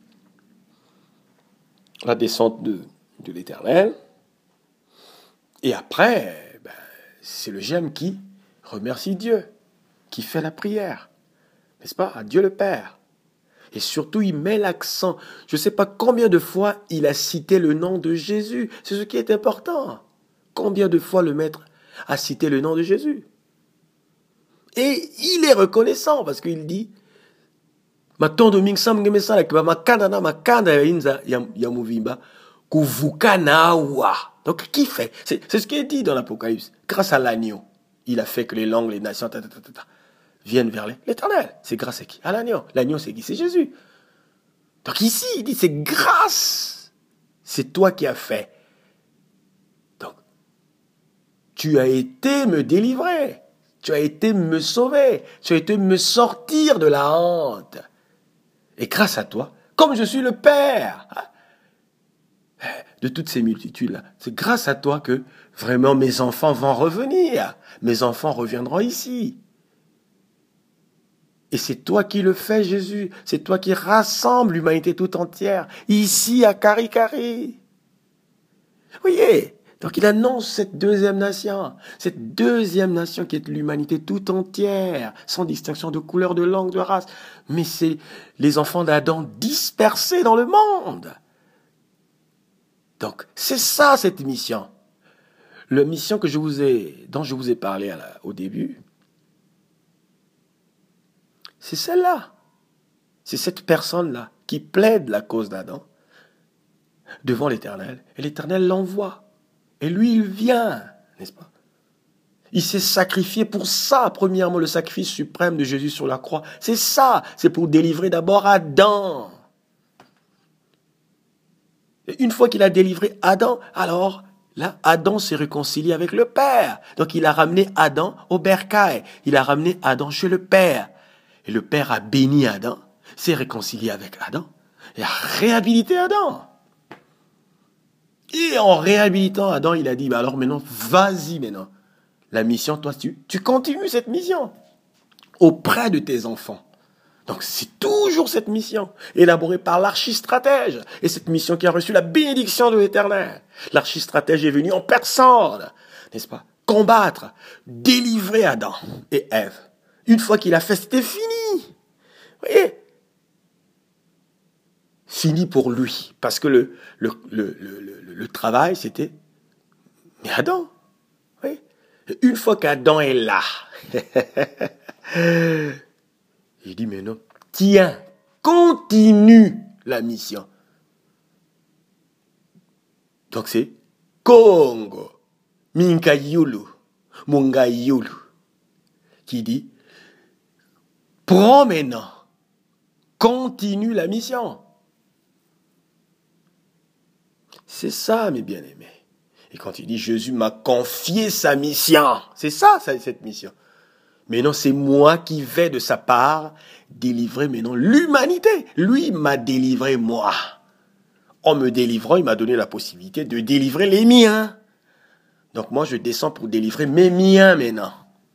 La descente de l'Éternel. Et après, c'est le j'aime qui remercie Dieu, qui fait la prière, n'est-ce pas, à Dieu le Père. Et surtout, il met l'accent. Je ne sais pas combien de fois il a cité le nom de Jésus. C'est ce qui est important. Combien de fois le maître a cité le nom de Jésus. Et il est reconnaissant parce qu'il dit, donc qui fait? C'est ce qui est dit dans l'Apocalypse. Grâce à l'agneau, il a fait que les langues, les nations viennent vers l'Éternel. C'est grâce à qui? À l'agneau. L'agneau, c'est qui? C'est Jésus. Donc ici, il dit, c'est grâce. C'est toi qui as fait. Donc, tu as été me délivrer. Tu as été me sauver. Tu as été me sortir de la honte. Et grâce à toi, comme je suis le Père de toutes ces multitudes-là, c'est grâce à toi que vraiment mes enfants vont revenir. Mes enfants reviendront ici. Et c'est toi qui le fais, Jésus. C'est toi qui rassemble l'humanité tout entière, ici à Karikari. Vous voyez? Donc il annonce cette deuxième nation qui est l'humanité tout entière, sans distinction de couleur, de langue, de race. Mais c'est les enfants d'Adam dispersés dans le monde. Donc, c'est ça cette mission. La mission dont je vous ai parlé au début, c'est celle-là. C'est cette personne-là qui plaide la cause d'Adam devant l'Éternel. Et l'Éternel l'envoie. Et lui, il vient, n'est-ce pas? Il s'est sacrifié pour ça, premièrement, le sacrifice suprême de Jésus sur la croix. C'est ça, c'est pour délivrer d'abord Adam. Et une fois qu'il a délivré Adam, alors là, Adam s'est réconcilié avec le Père. Donc il a ramené Adam au bercail. Il a ramené Adam chez le Père. Et le Père a béni Adam, s'est réconcilié avec Adam et a réhabilité Adam. Et en réhabilitant Adam, il a dit, bah alors maintenant, vas-y maintenant. La mission, toi, tu continues cette mission auprès de tes enfants. Donc c'est toujours cette mission, élaborée par l'archistratège. Et cette mission qui a reçu la bénédiction de l'Éternel. L'archistratège est venu en personne, n'est-ce pas? Combattre, délivrer Adam et Ève. Une fois qu'il a fait, c'était fini. Vous voyez? Fini pour lui. Parce que le travail, c'était... Mais Adam, oui. Une fois qu'Adam est là, il dit, mais non, tiens, continue la mission. Donc c'est Kongo, Minkayulu, Mungayulu, qui dit, prends maintenant, continue la mission. C'est ça, mes bien-aimés. Et quand il dit, Jésus m'a confié sa mission, c'est ça, cette mission. Mais non, c'est moi qui vais de sa part délivrer maintenant l'humanité. Lui m'a délivré moi. En me délivrant, il m'a donné la possibilité de délivrer les miens. Donc moi, je descends pour délivrer mes miens maintenant.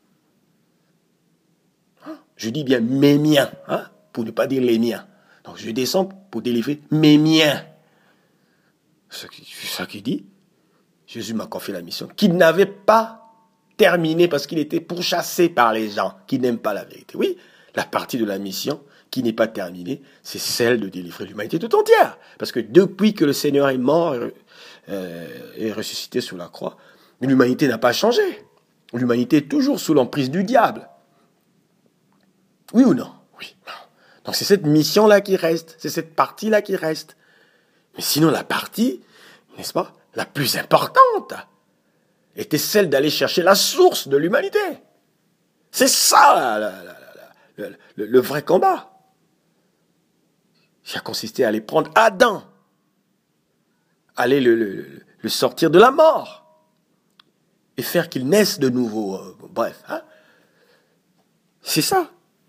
Je dis bien mes miens, hein, pour ne pas dire les miens. Donc je descends pour délivrer mes miens. C'est ça qu'il dit. Jésus m'a confié la mission qu'il n'avait pas terminée parce qu'il était pourchassé par les gens qui n'aiment pas la vérité. Oui, la partie de la mission qui n'est pas terminée, c'est celle de délivrer l'humanité tout entière. Parce que depuis que le Seigneur est mort et ressuscité sur la croix, l'humanité n'a pas changé. L'humanité est toujours sous l'emprise du diable. Oui ou non? Oui. Donc c'est cette mission-là qui reste, c'est cette partie-là qui reste. Mais sinon la partie, n'est-ce pas, la plus importante était celle d'aller chercher la source de l'humanité. C'est ça le vrai combat. Ça a consisté à aller prendre Adam, aller le sortir de la mort et faire qu'il naisse de nouveau. Bref, hein? C'est ça.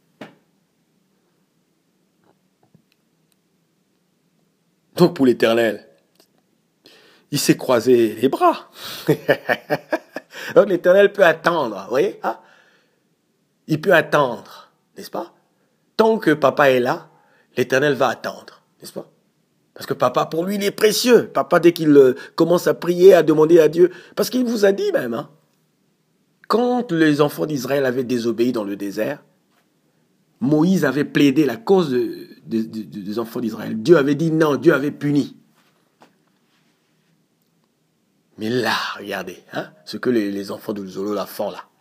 Donc pour l'Éternel, il s'est croisé les bras. Donc l'Éternel peut attendre, vous voyez, hein? Il peut attendre, n'est-ce pas? Tant que papa est là, l'Éternel va attendre, n'est-ce pas? Parce que papa, pour lui, il est précieux. Papa, dès qu'il commence à prier, à demander à Dieu, parce qu'il vous a dit même, hein, quand les enfants d'Israël avaient désobéi dans le désert, Moïse avait plaidé la cause des enfants d'Israël. Dieu avait dit non, Dieu avait puni. Mais là, regardez, hein, ce que les enfants de Luzolo là font là.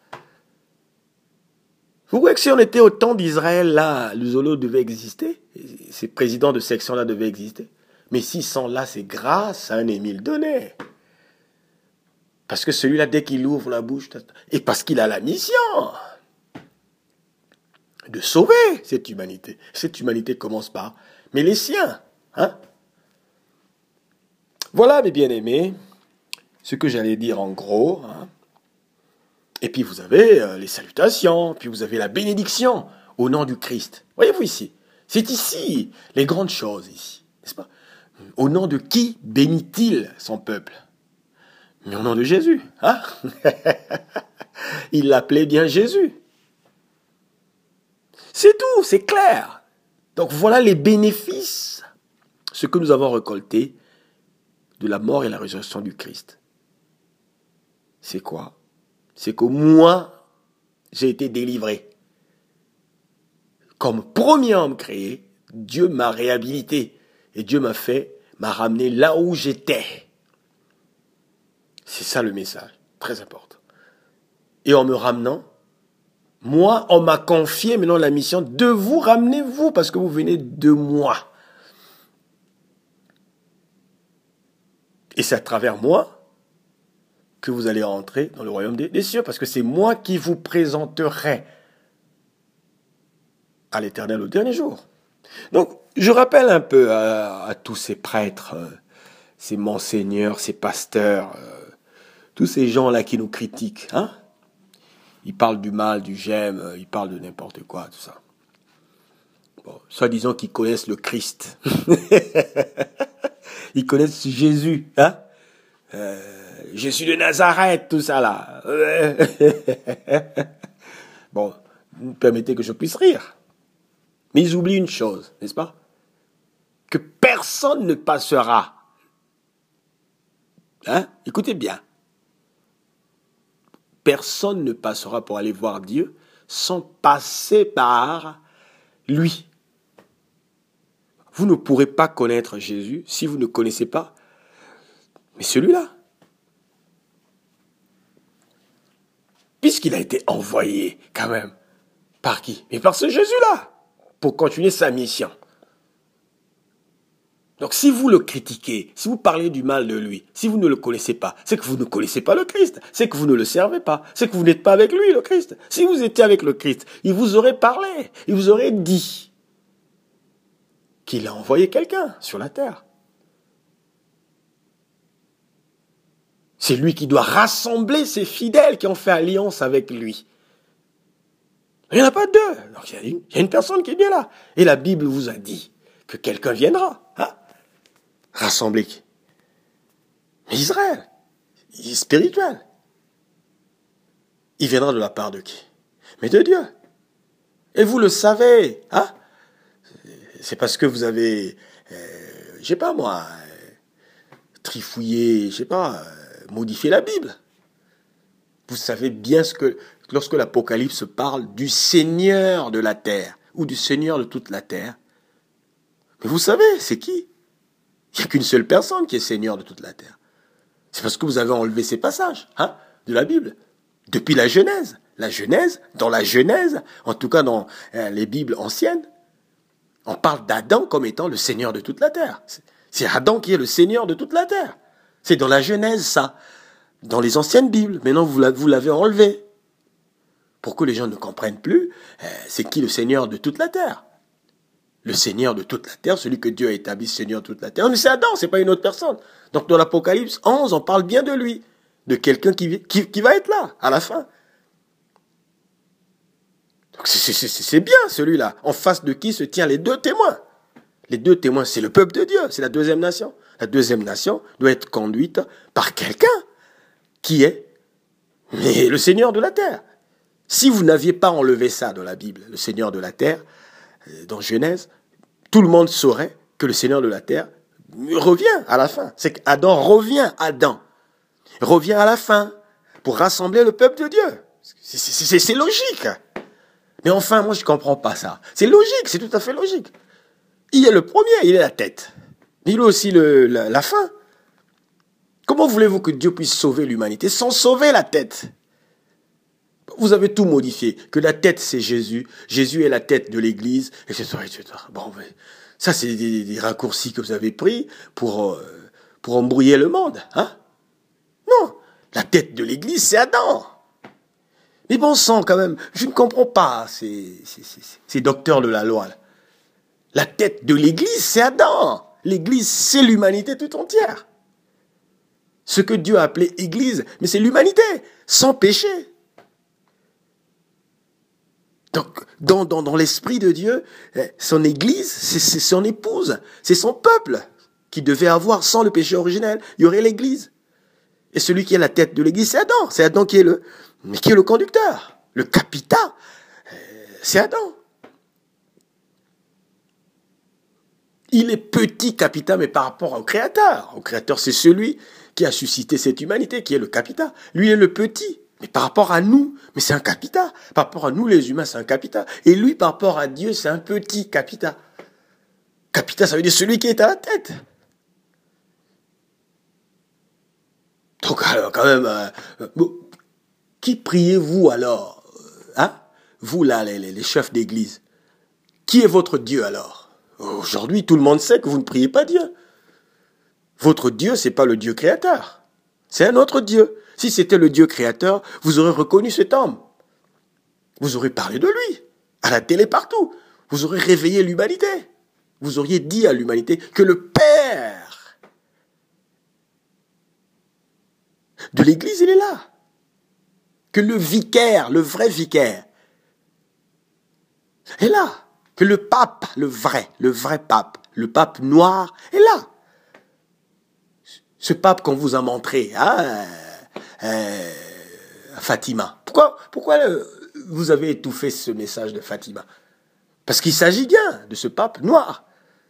Vous voyez que si on était au temps d'Israël, là, Luzolo devait exister. Ces présidents de section là devaient exister. Mais s'ils sont là, c'est grâce à un Émile Donnet. Parce que celui-là, dès qu'il ouvre la bouche, et parce qu'il a la mission de sauver cette humanité. Cette humanité commence par, mais les siens, hein. Voilà, mes bien-aimés, ce que j'allais dire en gros, hein. Et puis vous avez les salutations, puis vous avez la bénédiction au nom du Christ. Voyez-vous ici, c'est ici les grandes choses ici, n'est-ce pas? Au nom de qui bénit-il son peuple? Mais au nom de Jésus, hein. Il l'appelait bien Jésus. C'est tout, c'est clair. Donc voilà les bénéfices, ce que nous avons récolté de la mort et la résurrection du Christ. C'est quoi? C'est que moi, j'ai été délivré. Comme premier homme créé, Dieu m'a réhabilité. Et Dieu m'a ramené là où j'étais. C'est ça le message, très important. Et en me ramenant, moi, on m'a confié maintenant la mission de vous ramener, vous, parce que vous venez de moi. Et c'est à travers moi que vous allez rentrer dans le royaume des cieux, parce que c'est moi qui vous présenterai à l'Éternel au dernier jour. Donc, je rappelle un peu à tous ces prêtres, ces monseigneurs, ces pasteurs, tous ces gens-là qui nous critiquent, hein? Ils parlent du mal, du j'aime, ils parlent de n'importe quoi, tout ça. Bon, soi-disant qu'ils connaissent le Christ. Ils connaissent Jésus, hein? Jésus de Nazareth, tout ça là. Bon, permettez que je puisse rire. Mais ils oublient une chose, n'est-ce pas? Que personne ne passera. Hein? Écoutez bien. Personne ne passera pour aller voir Dieu sans passer par lui. Vous ne pourrez pas connaître Jésus si vous ne connaissez pas. Mais celui-là, puisqu'il a été envoyé quand même, par qui? Mais par ce Jésus-là, pour continuer sa mission. Donc si vous le critiquez, si vous parlez du mal de lui, si vous ne le connaissez pas, c'est que vous ne connaissez pas le Christ, c'est que vous ne le servez pas, c'est que vous n'êtes pas avec lui, le Christ. Si vous étiez avec le Christ, il vous aurait parlé, il vous aurait dit qu'il a envoyé quelqu'un sur la terre. C'est lui qui doit rassembler ses fidèles qui ont fait alliance avec lui. Il n'y en a pas deux. Donc il y a une personne qui est bien là. Et la Bible vous a dit que quelqu'un viendra. Hein? Rassembler qui? Israël. Il est spirituel. Il viendra de la part de qui? Mais de Dieu. Et vous le savez. Hein? C'est parce que vous avez, je sais pas moi, trifouillé, je sais pas, modifié la Bible. Vous savez bien ce que, lorsque l'Apocalypse parle du Seigneur de la terre, ou du Seigneur de toute la terre, mais vous savez, c'est qui? Il n'y a qu'une seule personne qui est Seigneur de toute la terre. C'est parce que vous avez enlevé ces passages, hein, de la Bible. Depuis la Genèse. La Genèse, dans la Genèse, en tout cas dans les Bibles anciennes, on parle d'Adam comme étant le Seigneur de toute la terre. C'est Adam qui est le Seigneur de toute la terre. C'est dans la Genèse, ça. Dans les anciennes Bibles. Maintenant, vous l'avez enlevé. Pour que les gens ne comprennent plus, c'est qui le Seigneur de toute la terre? Le Seigneur de toute la terre, celui que Dieu a établi Seigneur de toute la terre. Mais c'est Adam, c'est pas une autre personne. Donc dans l'Apocalypse 11, on parle bien de lui. De quelqu'un qui va être là, à la fin. Donc c'est bien celui-là. En face de qui se tient les deux témoins. Les deux témoins, c'est le peuple de Dieu, c'est la deuxième nation. La deuxième nation doit être conduite par quelqu'un qui est le Seigneur de la terre. Si vous n'aviez pas enlevé ça dans la Bible, le Seigneur de la terre, dans Genèse, tout le monde saurait que le Seigneur de la terre revient à la fin. C'est qu'Adam revient à la fin pour rassembler le peuple de Dieu. C'est logique. Mais enfin, moi, je ne comprends pas ça. C'est logique, c'est tout à fait logique. Il est le premier, il est la tête. Il est aussi la fin. Comment voulez-vous que Dieu puisse sauver l'humanité sans sauver la tête? Vous avez tout modifié. Que la tête, c'est Jésus. Jésus est la tête de l'Église, etc., etc. Bon, mais ça, c'est des raccourcis que vous avez pris pour embrouiller le monde. Hein? Non. La tête de l'Église, c'est Adam. Mais bon sang, quand même, je ne comprends pas ces docteurs de la loi. Là. La tête de l'Église, c'est Adam. L'Église, c'est l'humanité tout entière. Ce que Dieu a appelé Église, mais c'est l'humanité, sans péché. Donc, dans l'esprit de Dieu, son Église, c'est son épouse, c'est son peuple qui devait avoir, sans le péché originel, il y aurait l'Église. Et celui qui est la tête de l'Église, c'est Adam. C'est Adam qui est le conducteur. Le capital, c'est Adam. Il est petit capital, mais par rapport au Créateur. Au Créateur, c'est celui qui a suscité cette humanité, qui est le capital. Lui, il est le petit. Mais par rapport à nous, mais c'est un capital. Par rapport à nous, les humains, c'est un capital. Et lui, par rapport à Dieu, c'est un petit capital. Capital, ça veut dire celui qui est à la tête. Donc alors, quand même, qui priez-vous alors? Hein? Vous là, les chefs d'église. Qui est votre Dieu alors? Aujourd'hui, tout le monde sait que vous ne priez pas Dieu. Votre Dieu, c'est pas le Dieu créateur. C'est un autre Dieu. Si c'était le Dieu créateur, vous aurez reconnu cet homme. Vous aurez parlé de lui, à la télé partout. Vous aurez réveillé l'humanité. Vous auriez dit à l'humanité que le Père de l'Église, il est là. Que le vicaire, le vrai vicaire, est là. Que le pape, le vrai pape, le pape noir, est là. Ce pape qu'on vous a montré, hein, Fatima. Pourquoi vous avez étouffé ce message de Fatima? Parce qu'il s'agit bien de ce pape noir.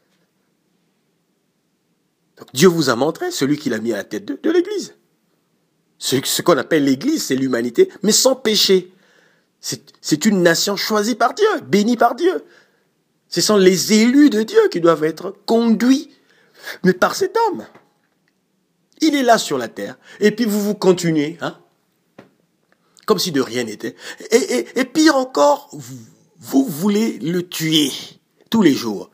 Donc Dieu vous a montré celui qu'il a mis à la tête de l'Église. Ce qu'on appelle l'Église, c'est l'humanité, mais sans péché. C'est une nation choisie par Dieu, bénie par Dieu. Ce sont les élus de Dieu qui doivent être conduits, mais par cet homme. Il est là sur la terre, et puis vous continuez, hein, comme si de rien n'était. Et pire encore, vous voulez le tuer tous les jours.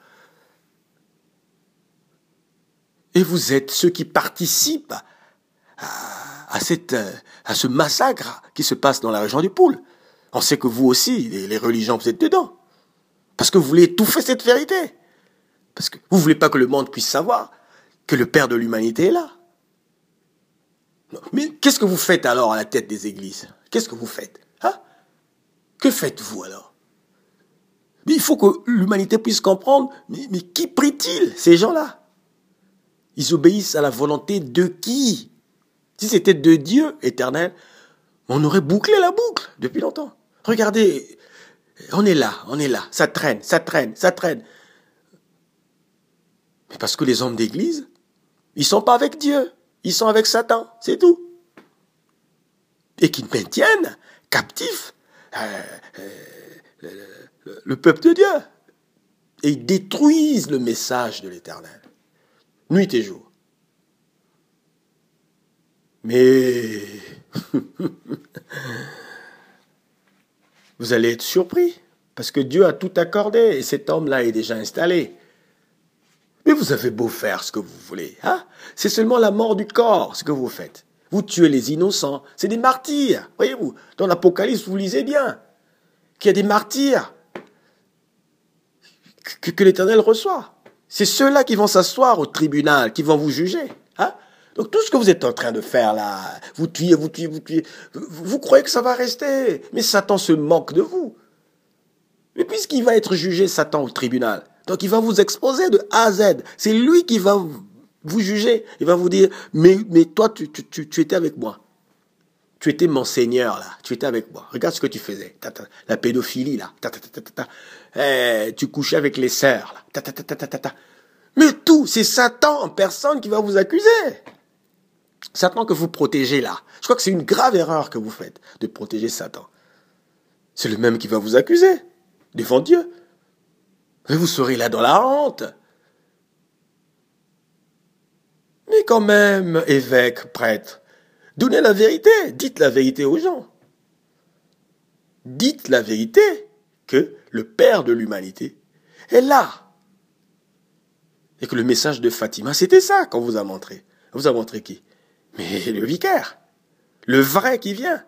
Et vous êtes ceux qui participent à ce massacre qui se passe dans la région du Poule. On sait que vous aussi, les religions, vous êtes dedans. Parce que vous voulez étouffer cette vérité. Parce que vous ne voulez pas que le monde puisse savoir que le Père de l'humanité est là. Non. Mais qu'est-ce que vous faites alors à la tête des églises? Qu'est-ce que vous faites? Hein? Que faites-vous alors? Mais il faut que l'humanité puisse comprendre, mais qui prie-t-il, ces gens-là? Ils obéissent à la volonté de qui? Si c'était de Dieu éternel, on aurait bouclé la boucle depuis longtemps. Regardez, on est là, ça traîne. Mais parce que les hommes d'église, ils sont pas avec Dieu, ils sont avec Satan, c'est tout. Et qu'ils maintiennent captif le peuple de Dieu. Et ils détruisent le message de l'Éternel, nuit et jour. Mais vous allez être surpris, parce que Dieu a tout accordé, et cet homme-là est déjà installé. Mais vous avez beau faire ce que vous voulez, hein? C'est seulement la mort du corps, ce que vous faites. Vous tuez les innocents, c'est des martyrs, voyez-vous. Dans l'Apocalypse, vous lisez bien qu'il y a des martyrs que l'Éternel reçoit. C'est ceux-là qui vont s'asseoir au tribunal, qui vont vous juger, hein? Donc tout ce que vous êtes en train de faire là, vous tuez, vous croyez que ça va rester. Mais Satan se moque de vous. Mais puisqu'il va être jugé, Satan, au tribunal, donc il va vous exposer de A à Z. C'est lui qui va vous juger. Il va vous dire, mais toi, tu étais avec moi. Tu étais mon Seigneur, là. Tu étais avec moi. Regarde ce que tu faisais. La pédophilie, là. Tu couchais avec les sœurs, là. Mais tout, c'est Satan en personne qui va vous accuser. Satan que vous protégez là. Je crois que c'est une grave erreur que vous faites de protéger Satan. C'est le même qui va vous accuser devant Dieu. Et vous serez là dans la honte. Mais quand même, évêque, prêtre, donnez la vérité. Dites la vérité aux gens. Dites la vérité que le Père de l'humanité est là. Et que le message de Fatima, c'était ça qu'on vous a montré. On vous a montré qui? Mais le vicaire, le vrai qui vient.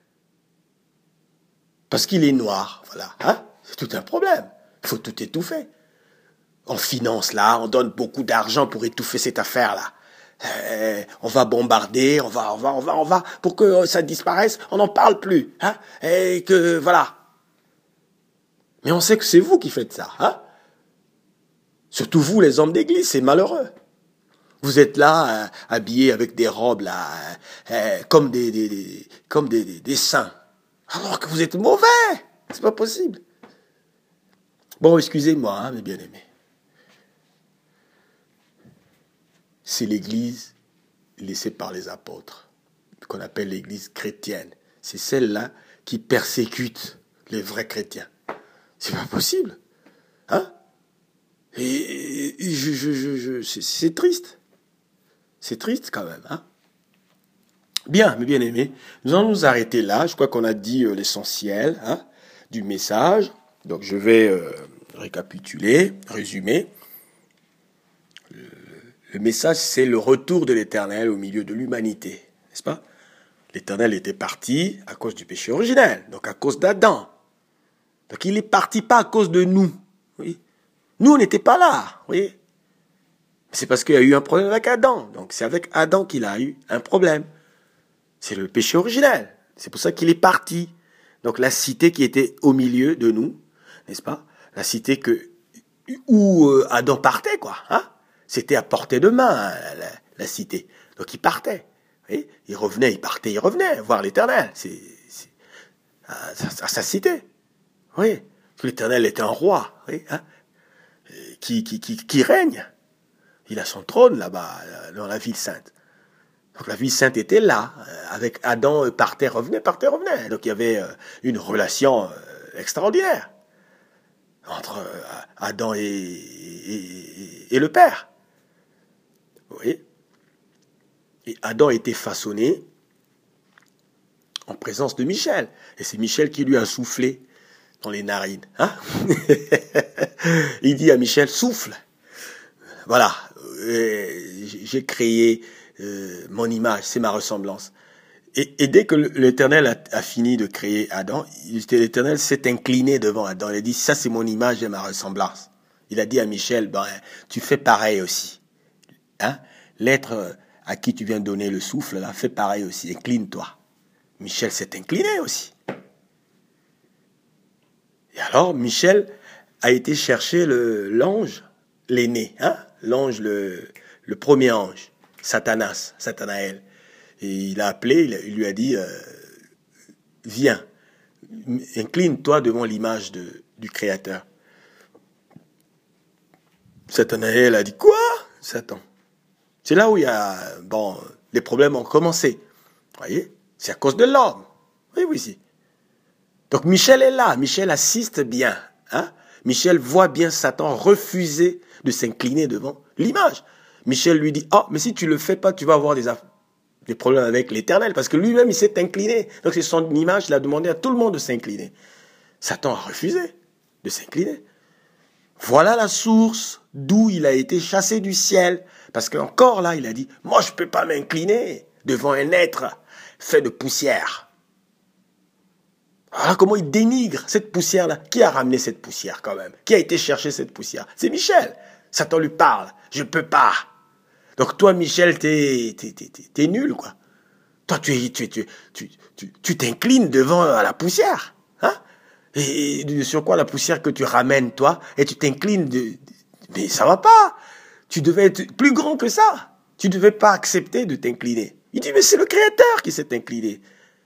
Parce qu'il est noir, voilà. Hein? C'est tout un problème. Il faut tout étouffer. On finance là, on donne beaucoup d'argent pour étouffer cette affaire-là. On va bombarder, on va, pour que ça disparaisse, on n'en parle plus. Hein? Et que, voilà. Mais on sait que c'est vous qui faites ça. Hein? Surtout vous, les hommes d'église, c'est malheureux. Vous êtes là, habillés avec des robes là, comme des saints. Alors que vous êtes mauvais. C'est pas possible. Bon, excusez-moi, hein, mes bien-aimés. C'est l'église laissée par les apôtres, qu'on appelle l'église chrétienne. C'est celle-là qui persécute les vrais chrétiens. C'est pas possible. Hein? Et c'est triste. C'est triste quand même, hein? Bien, mes bien-aimés, nous allons nous arrêter là. Je crois qu'on a dit l'essentiel du message. Donc je vais récapituler, résumer. Le message, c'est le retour de l'Éternel au milieu de l'humanité, n'est-ce pas? L'Éternel était parti à cause du péché originel, donc à cause d'Adam. Donc il est parti pas à cause de nous. Oui. Nous, on n'était pas là. Oui. C'est parce qu'il y a eu un problème avec Adam. Donc c'est avec Adam qu'il a eu un problème. C'est le péché originel. C'est pour ça qu'il est parti. Donc la cité qui était au milieu de nous, n'est-ce pas? La cité où Adam partait, quoi. C'était à portée de main, la cité. Donc il partait. Oui, il revenait, il partait, il revenait voir l'Éternel. C'est à sa cité. Oui, l'Éternel était un roi, oui, qui règne. Il a son trône là-bas, dans la ville sainte. Donc la ville sainte était là, avec Adam, partait, revenait. Donc il y avait une relation extraordinaire entre Adam et le Père. Vous voyez? Et Adam était façonné en présence de Michel. Et c'est Michel qui lui a soufflé dans les narines. Il dit à Michel, souffle. Voilà, j'ai créé mon image, c'est ma ressemblance. Et dès que l'Éternel a fini de créer Adam, l'Éternel s'est incliné devant Adam. Il a dit, ça c'est mon image et ma ressemblance. Il a dit à Michel, tu fais pareil aussi. L'être à qui tu viens donner le souffle, là, fais pareil aussi, incline-toi. Michel s'est incliné aussi. Et alors, Michel a été chercher l'ange, l'aîné, l'ange, le premier ange, Sathanaël. Et il a appelé, il lui a dit, viens, incline-toi devant l'image du Créateur. Sathanaël a dit, quoi, Satan? C'est là où il y a, les problèmes ont commencé. Vous voyez? C'est à cause de l'homme. Oui, si. Donc Michel est là, Michel assiste bien. Michel voit bien Satan refuser de s'incliner devant l'image. Michel lui dit, mais si tu le fais pas, tu vas avoir des problèmes avec l'Éternel, parce que lui-même, il s'est incliné. Donc c'est son image, il a demandé à tout le monde de s'incliner. Satan a refusé de s'incliner. Voilà la source d'où il a été chassé du ciel. Parce qu'encore là, il a dit, moi je peux pas m'incliner devant un être fait de poussière. Voilà comment il dénigre cette poussière-là. Qui a ramené cette poussière quand même? Qui a été chercher cette poussière? C'est Michel. Satan lui parle. Je peux pas. Donc toi, Michel, t'es nul, quoi. Toi, tu t'inclines devant la poussière. Et sur quoi la poussière que tu ramènes, toi, et tu t'inclines mais ça va pas. Tu devais être plus grand que ça. Tu devais pas accepter de t'incliner. Il dit, mais c'est le Créateur qui s'est incliné.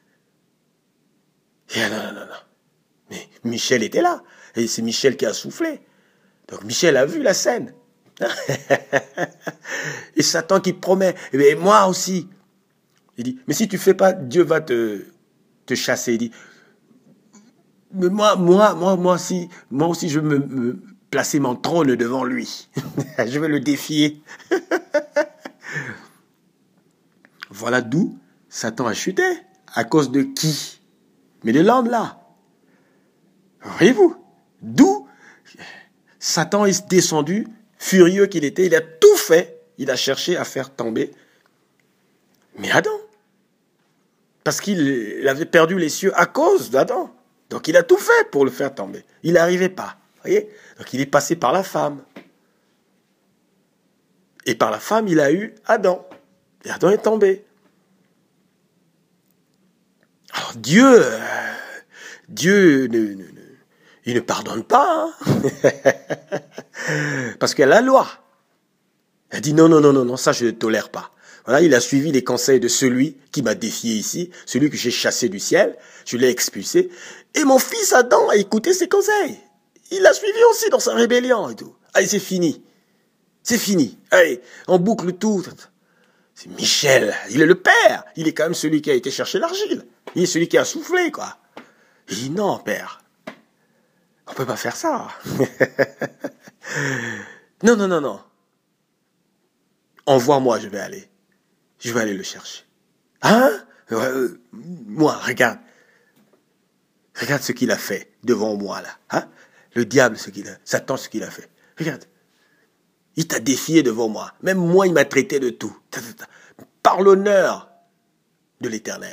Et non. Mais Michel était là. Et c'est Michel qui a soufflé. Donc Michel a vu la scène. Et Satan qui promet, et moi aussi. Il dit, mais si tu fais pas, Dieu va te chasser. Il dit, mais moi aussi, je veux me placer mon trône devant lui. Je vais le défier. Voilà d'où Satan a chuté. À cause de qui? Mais de l'homme là. Voyez-vous? D'où Satan est descendu, furieux qu'il était. Il a tout fait. Il a cherché à faire tomber. Mais Adam. Parce qu'il avait perdu les cieux à cause d'Adam. Donc il a tout fait pour le faire tomber. Il n'arrivait pas. Voyez? Donc il est passé par la femme. Et par la femme, il a eu Adam. Et Adam est tombé. Alors Dieu il ne pardonne pas. Parce qu'il y a la loi. Elle dit non, ça je ne tolère pas. Voilà, il a suivi les conseils de celui qui m'a défié ici, celui que j'ai chassé du ciel, je l'ai expulsé. Et mon fils Adam a écouté ses conseils. Il l'a suivi aussi dans sa rébellion et tout. Allez, c'est fini. C'est fini. Allez, on boucle tout. C'est Michel, il est le père. Il est quand même celui qui a été chercher l'argile. Il est celui qui a soufflé, quoi. Il dit non, père. On peut pas faire ça. Non. Envoie-moi, je vais aller le chercher. Hein? Moi, regarde. Regarde ce qu'il a fait devant moi, là. Hein? Le diable, Satan, ce qu'il a fait. Regarde. Il t'a défié devant moi. Même moi, il m'a traité de tout. Par l'honneur de l'Éternel,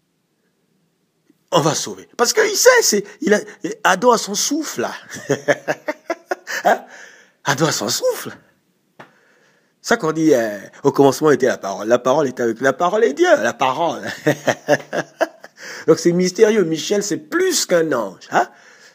on va sauver. Parce qu'il sait, Adam a son souffle, là. Hein? Adam a son souffle. Ça qu'on dit, au commencement était la parole. La parole était avec la parole et Dieu, la parole. Donc c'est mystérieux. Michel, c'est plus qu'un ange. Hein?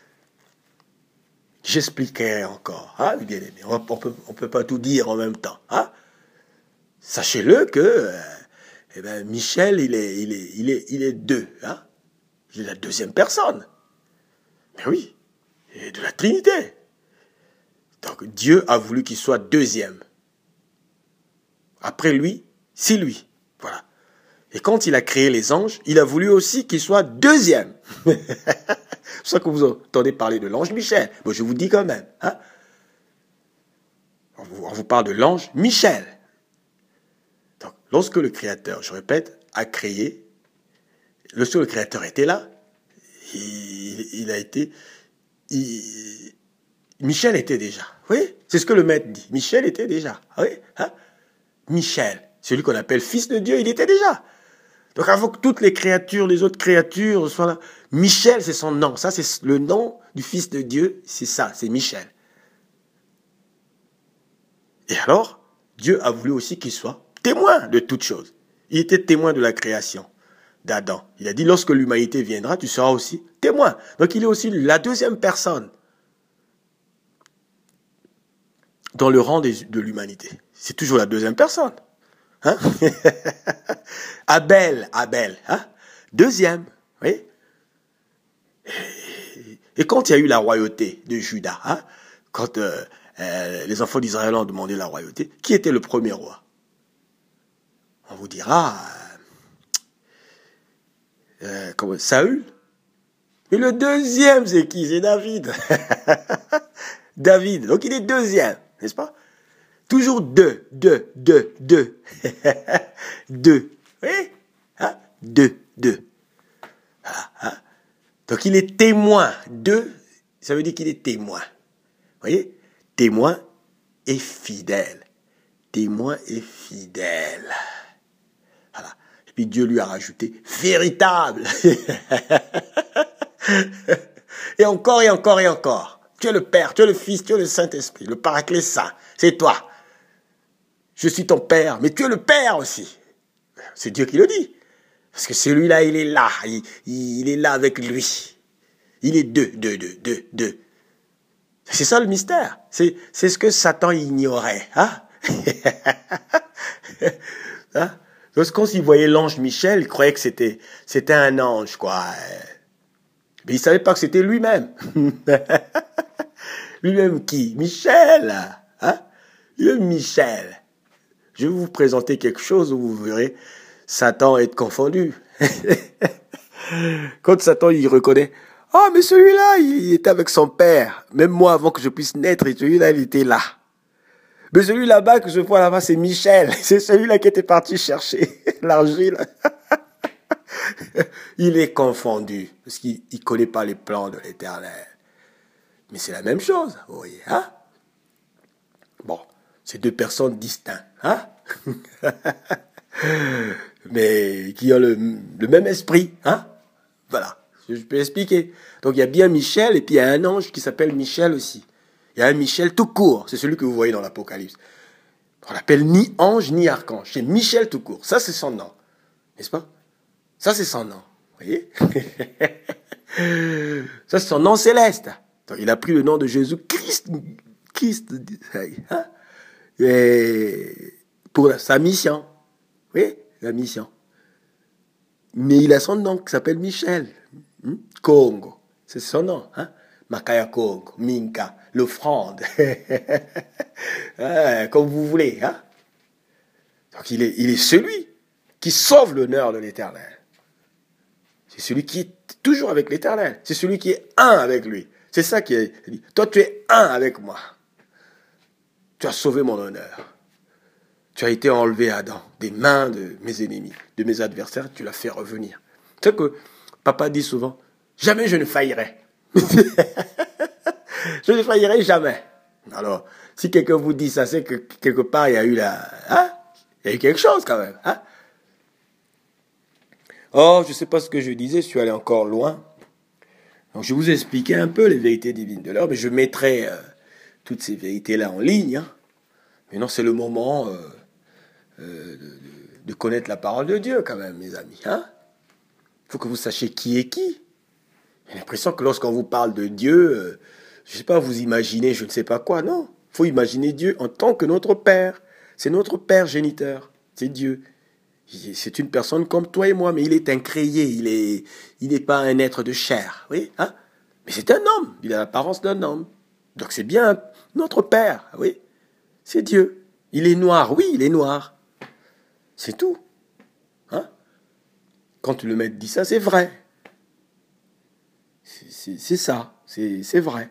J'expliquerai encore. Hein, bien aimé. On peut pas tout dire en même temps. Hein? Sachez-le que Michel, il est deux. Hein? Il est la deuxième personne. Mais oui, il est de la Trinité. Donc Dieu a voulu qu'il soit deuxième. Après lui, c'est lui. Voilà. Et quand il a créé les anges, il a voulu aussi qu'il soit deuxième. C'est pour ça que vous entendez parler de l'ange Michel. Bon, je vous dis quand même. Hein? On vous parle de l'ange Michel. Donc, lorsque le Créateur, je répète, a créé, lorsque le Créateur était là, Michel était déjà. Oui, c'est ce que le maître dit. Michel était déjà. Oui, hein? Michel, celui qu'on appelle fils de Dieu, il était déjà. Donc avant que toutes les créatures, les autres créatures soient là, Michel, c'est son nom. Ça, c'est le nom du fils de Dieu. C'est ça, c'est Michel. Et alors, Dieu a voulu aussi qu'il soit témoin de toutes choses. Il était témoin de la création d'Adam. Il a dit, lorsque l'humanité viendra, tu seras aussi témoin. Donc il est aussi la deuxième personne dans le rang de l'humanité. C'est toujours la deuxième personne. Hein? Abel, hein? Deuxième. Oui? Et quand il y a eu la royauté de Juda, hein? Quand les enfants d'Israël ont demandé la royauté, qui était le premier roi? On vous dira Saül. Mais le deuxième, c'est qui? C'est David. David. Donc il est deuxième, n'est-ce pas? Toujours deux. Deux. Oui? Hein? Deux. Voilà, hein? Donc il est témoin. Deux, ça veut dire qu'il est témoin. Vous voyez? Témoin et fidèle. Témoin et fidèle. Voilà. Et puis Dieu lui a rajouté véritable. Et encore. Tu es le Père, tu es le Fils, tu es le Saint-Esprit, le Paraclet Saint. C'est toi. Je suis ton Père, mais tu es le Père aussi. C'est Dieu qui le dit. Parce que celui-là, il est là. Il est là avec lui. Il est deux. C'est ça le mystère. C'est ce que Satan ignorait. Hein? Hein? Lorsqu'on s'y voyait l'ange Michel, il croyait que c'était un ange, quoi. Mais il savait pas que c'était lui-même. Lui-même qui? Michel. Hein? Lui-même Michel. Je vais vous présenter quelque chose où vous verrez Satan être confondu. Quand Satan, il reconnaît, « Ah, mais celui-là, il était avec son père. Même moi, avant que je puisse naître, et celui-là, il était là. Mais celui là-bas que je vois là-bas, c'est Michel. C'est celui-là qui était parti chercher l'argile. » Il est confondu, parce qu'il ne connaît pas les plans de l'Éternel. Mais c'est la même chose, vous voyez, hein? Bon, c'est deux personnes distinctes, hein? Mais qui ont le même esprit, hein? Voilà, je peux expliquer. Donc il y a bien Michel, et puis il y a un ange qui s'appelle Michel aussi. Il y a un Michel tout court, c'est celui que vous voyez dans l'Apocalypse. On l'appelle ni ange ni archange, c'est Michel tout court. Ça c'est son nom, n'est-ce pas? Ça c'est son nom, vous voyez? Ça c'est son nom céleste. Donc il a pris le nom de Jésus-Christ, hein? Et pour sa mission. Oui, la mission. Mais il a son nom qui s'appelle Michel. Congo, c'est son nom. Hein? Makaya Congo, Minka, l'offrande. Comme vous voulez. Hein? Donc il est celui qui sauve l'honneur de l'Éternel. C'est celui qui est toujours avec l'Éternel. C'est celui qui est un avec lui. C'est ça qui est dit. Toi, tu es un avec moi. Tu as sauvé mon honneur. Tu as été enlevé, Adam, des mains de mes ennemis, de mes adversaires, tu l'as fait revenir. Tu sais que papa dit souvent, jamais je ne faillirai. Je ne faillirai jamais. Alors, si quelqu'un vous dit ça, c'est que quelque part, il y a eu il y a eu quelque chose quand même. Hein? Oh, je ne sais pas ce que je disais, je suis allé encore loin. Donc, je vous ai expliqué un peu les vérités divines de l'heure, mais je mettrai toutes ces vérités-là en ligne. Hein. Maintenant, c'est le moment de connaître la parole de Dieu quand même, mes amis. Hein? Il faut que vous sachiez qui est qui. J'ai l'impression que lorsqu'on vous parle de Dieu, je ne sais pas, vous imaginez je ne sais pas quoi. Non, il faut imaginer Dieu en tant que notre Père. C'est notre Père géniteur. C'est Dieu. C'est une personne comme toi et moi, mais il est incréé. Il n'est pas un être de chair. Oui, hein? Mais c'est un homme. Il a l'apparence d'un homme. Donc c'est bien notre Père. Oui, c'est Dieu. Il est noir. Oui, il est noir. C'est tout. Hein? Quand le maître dit ça, c'est vrai. C'est ça, c'est vrai.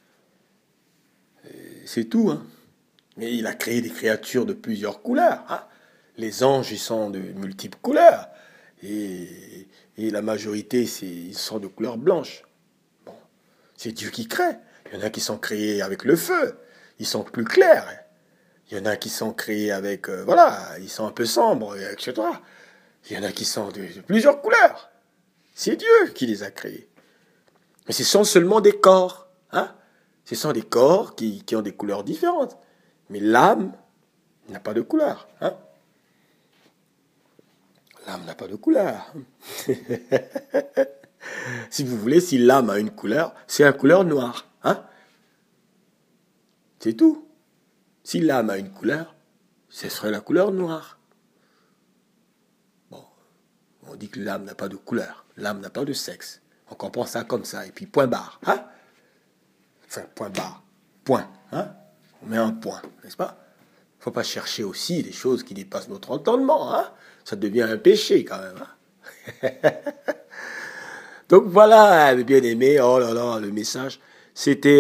C'est tout. Hein. Mais il a créé des créatures de plusieurs couleurs. Hein. Les anges, ils sont de multiples couleurs. Et la majorité, ils sont de couleur blanche. Bon, c'est Dieu qui crée. Il y en a qui sont créés avec le feu. Ils sont plus clairs. Il y en a qui sont créés avec... ils sont un peu sombres, etc. Il y en a qui sont de plusieurs couleurs. C'est Dieu qui les a créés. Mais ce sont seulement des corps. Hein? Ce sont des corps qui ont des couleurs différentes. Mais l'âme n'a pas de couleur. Hein? L'âme n'a pas de couleur. Si vous voulez, si l'âme a une couleur, c'est la couleur noire. Hein? C'est tout. Si l'âme a une couleur, ce serait la couleur noire. Bon, on dit que l'âme n'a pas de couleur. L'âme n'a pas de sexe. On comprend ça comme ça. Et puis point barre. Hein? Enfin, point barre. Point. Hein? On met un point, n'est-ce pas? Il ne faut pas chercher aussi des choses qui dépassent notre entendement. Hein? Ça devient un péché quand même. Hein? Donc voilà, mes bien-aimés. Oh là là, le message. C'était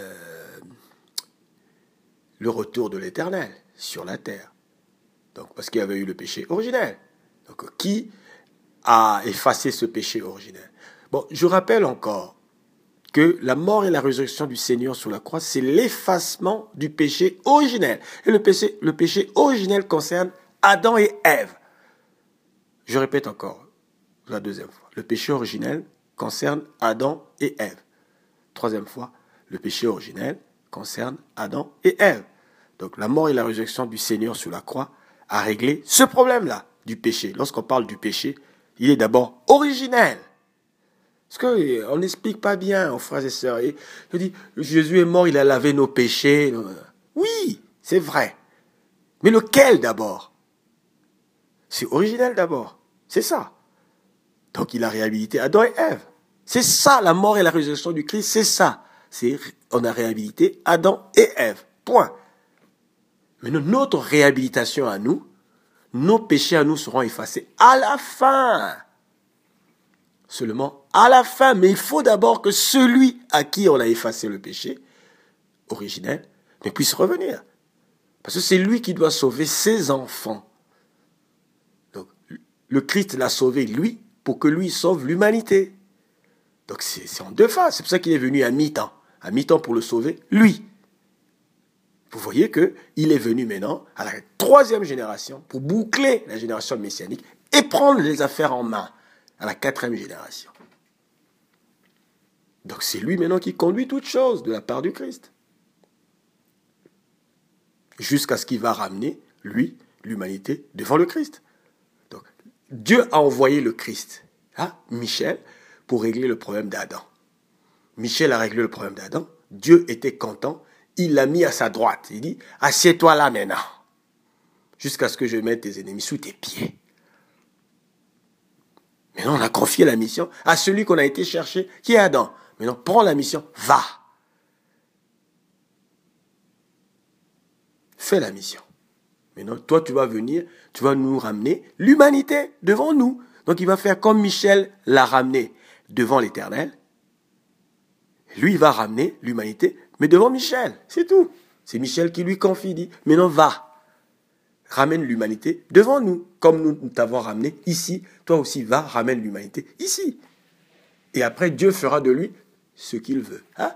le retour de l'Éternel sur la terre. Donc, parce qu'il y avait eu le péché originel. Donc, qui a effacé ce péché originel? Bon, je rappelle encore que la mort et la résurrection du Seigneur sur la croix, c'est l'effacement du péché originel. Et le péché originel concerne Adam et Ève. Je répète encore, la deuxième fois. Le péché originel concerne Adam et Ève. Troisième fois, le péché originel concerne Adam et Ève. Donc la mort et la résurrection du Seigneur sur la croix a réglé ce problème-là du péché. Lorsqu'on parle du péché, il est d'abord originel. Parce qu'on n'explique pas bien aux frères et sœurs. Je dis, Jésus est mort, il a lavé nos péchés. Oui, c'est vrai. Mais lequel d'abord? C'est originel d'abord. C'est ça. Donc il a réhabilité Adam et Ève. C'est ça, la mort et la résurrection du Christ, c'est ça. On a réhabilité Adam et Ève. Point. Mais notre réhabilitation à nous, nos péchés à nous seront effacés à la fin. Seulement à la fin. Mais il faut d'abord que celui à qui on a effacé le péché originel ne puisse revenir. Parce que c'est lui qui doit sauver ses enfants. Donc, le Christ l'a sauvé, lui, pour que lui sauve l'humanité. Donc, c'est en deux phases. C'est pour ça qu'il est venu à mi-temps. À mi-temps pour le sauver, lui. Vous voyez qu'il est venu maintenant à la troisième génération pour boucler la génération messianique et prendre les affaires en main à la quatrième génération. Donc c'est lui maintenant qui conduit toutes choses de la part du Christ. Jusqu'à ce qu'il va ramener, lui, l'humanité devant le Christ. Donc Dieu a envoyé le Christ, Michel, pour régler le problème d'Adam. Michel a réglé le problème d'Adam. Dieu était content. Il l'a mis à sa droite. Il dit, assieds-toi là maintenant. Jusqu'à ce que je mette tes ennemis sous tes pieds. Maintenant, on a confié la mission à celui qu'on a été chercher, qui est Adam. Maintenant, prends la mission, va. Fais la mission. Maintenant, toi, tu vas venir, tu vas nous ramener l'humanité devant nous. Donc, il va faire comme Michel l'a ramené devant l'Éternel. Lui, il va ramener l'humanité, mais devant Michel. C'est tout. C'est Michel qui lui confie, dit, maintenant, va. ramène l'humanité devant nous. Comme nous t'avons ramené ici, toi aussi va, ramène l'humanité ici. Et après, Dieu fera de lui ce qu'il veut. Hein?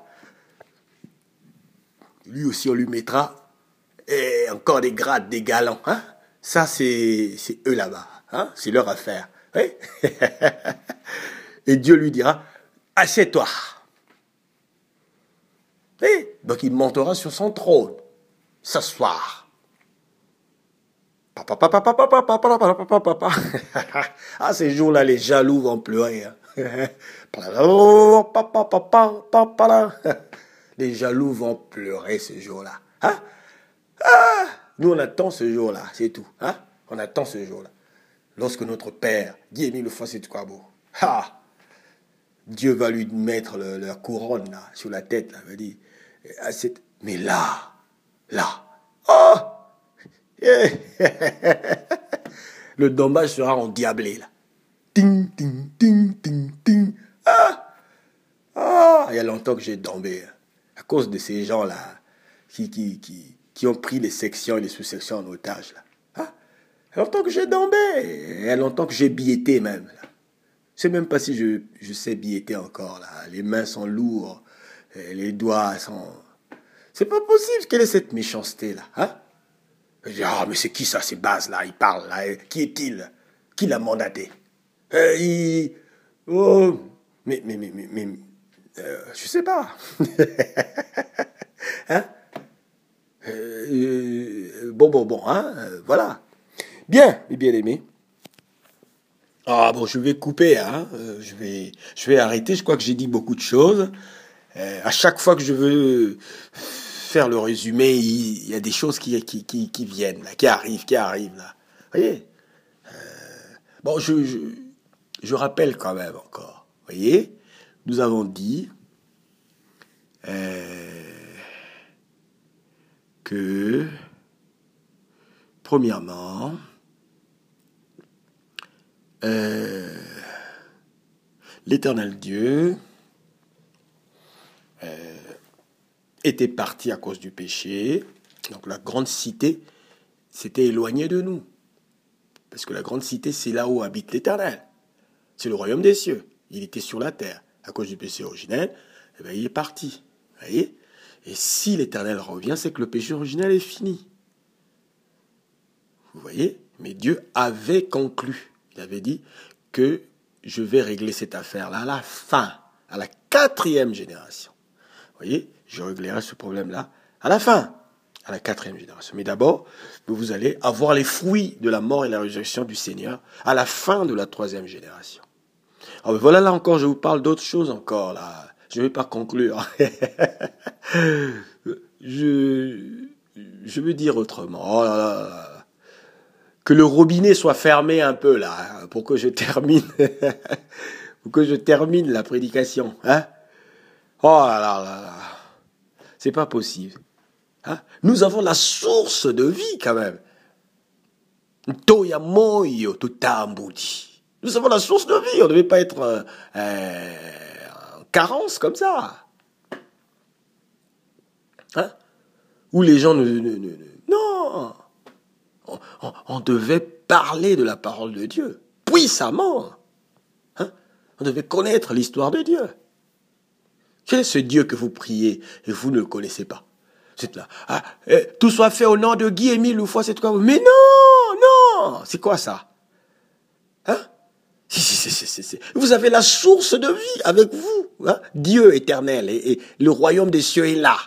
Lui aussi, on lui mettra encore des grades, des galants. Hein? Ça, c'est eux là-bas. Hein? C'est leur affaire. Oui? Et Dieu lui dira, assieds-toi. Et donc, il montera sur son trône, s'asseoir. Ah, ces jours-là, les jaloux vont pleurer. Hein? Les jaloux vont pleurer ce jour-là. Hein? Ah, nous, on attend ce jour-là, c'est tout. Hein? On attend ce jour-là. Lorsque notre Père, Guy-Émile Houphouët-Boigny, Dieu va lui mettre la couronne là, sur la tête. Là, va dire, mais là, oh, le dommage sera endiablé là. Ting, ting, ting, ting, ting. Il y a longtemps que j'ai tombé. À cause de ces gens-là qui ont pris les sections et les sous-sections en otage. Là. Il y a longtemps que j'ai tombé. Il y a longtemps que j'ai billetté même. Là. Je ne sais même pas si je sais billetter encore. Là. Les mains sont lourdes. Les doigts sont... C'est pas possible. Quelle est cette méchanceté là? Hein? Je dis, mais c'est qui ça, ces bases-là? Il parle là. Qui est-il? Qui l'a mandaté? Oh, mais je sais pas. Hein? Bon, hein? Voilà. Bien, mes bien-aimés. Je vais couper, hein? Je vais arrêter. Je crois que j'ai dit beaucoup de choses. À chaque fois que je veux faire le résumé, il y a des choses qui viennent, là, qui arrivent, là. Vous voyez? Je rappelle quand même encore. Vous voyez? Nous avons dit que, premièrement, l'Éternel Dieu était parti à cause du péché. Donc la grande cité s'était éloignée de nous. Parce que la grande cité, c'est là où habite l'Éternel. C'est le royaume des cieux. Il était sur la terre. À cause du péché originel, il est parti. Vous voyez? Et si l'Éternel revient, c'est que le péché originel est fini. Vous voyez? Mais Dieu avait conclu. Il avait dit que je vais régler cette affaire-là à la fin, à la 4e génération. Vous voyez? Je réglerai ce problème-là à la fin, à la 4e génération. Mais d'abord, vous allez avoir les fruits de la mort et la résurrection du Seigneur à la fin de la 3e génération. Alors voilà, là encore, je vous parle d'autres choses encore, là. Je ne vais pas conclure. Je veux dire autrement. Oh là là. Que le robinet soit fermé un peu, là, pour que je termine, la prédication, hein. Oh là là là là. C'est pas possible. Hein? Nous avons la source de vie, quand même. Toya moyo tutambudi. Nous avons la source de vie. On ne devait pas être en carence comme ça. Hein? Où les gens non. On devait parler de la parole de Dieu puissamment. Hein? On devait connaître l'histoire de Dieu. Quel est ce Dieu que vous priez et vous ne le connaissez pas? C'est là. Tout soit fait au nom de Guy-Émile Houphouët-Boigny. Mais non. C'est quoi ça? Hein? Vous avez la source de vie avec vous. Hein? Dieu éternel et le royaume des cieux est là.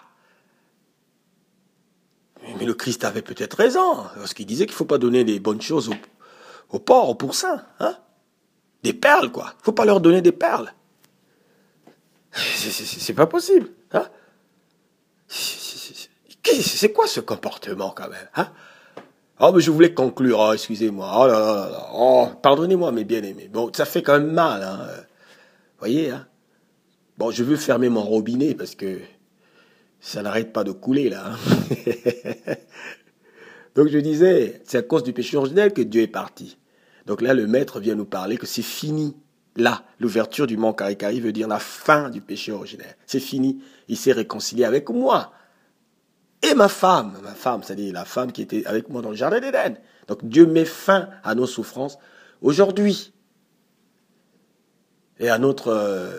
Mais le Christ avait peut-être raison lorsqu'il disait qu'il ne faut pas donner des bonnes choses aux porcs, aux pourcins. Hein? Des perles, quoi. Il ne faut pas leur donner des perles. C'est pas possible. Hein? C'est quoi ce comportement quand même? Hein? Mais je voulais conclure. Oh, excusez-moi. Oh là là là. Oh, pardonnez-moi mes bien-aimés. Bon, ça fait quand même mal. Hein? Voyez, hein? Bon, je veux fermer mon robinet parce que ça n'arrête pas de couler là. Hein? Donc je disais, c'est à cause du péché originel que Dieu est parti. Donc là, le maître vient nous parler que c'est fini. Là, l'ouverture du mont Karikari veut dire la fin du péché originel. C'est fini. Il s'est réconcilié avec moi. et ma femme, c'est-à-dire la femme qui était avec moi dans le jardin d'Éden. Donc Dieu met fin à nos souffrances aujourd'hui. Et à notre,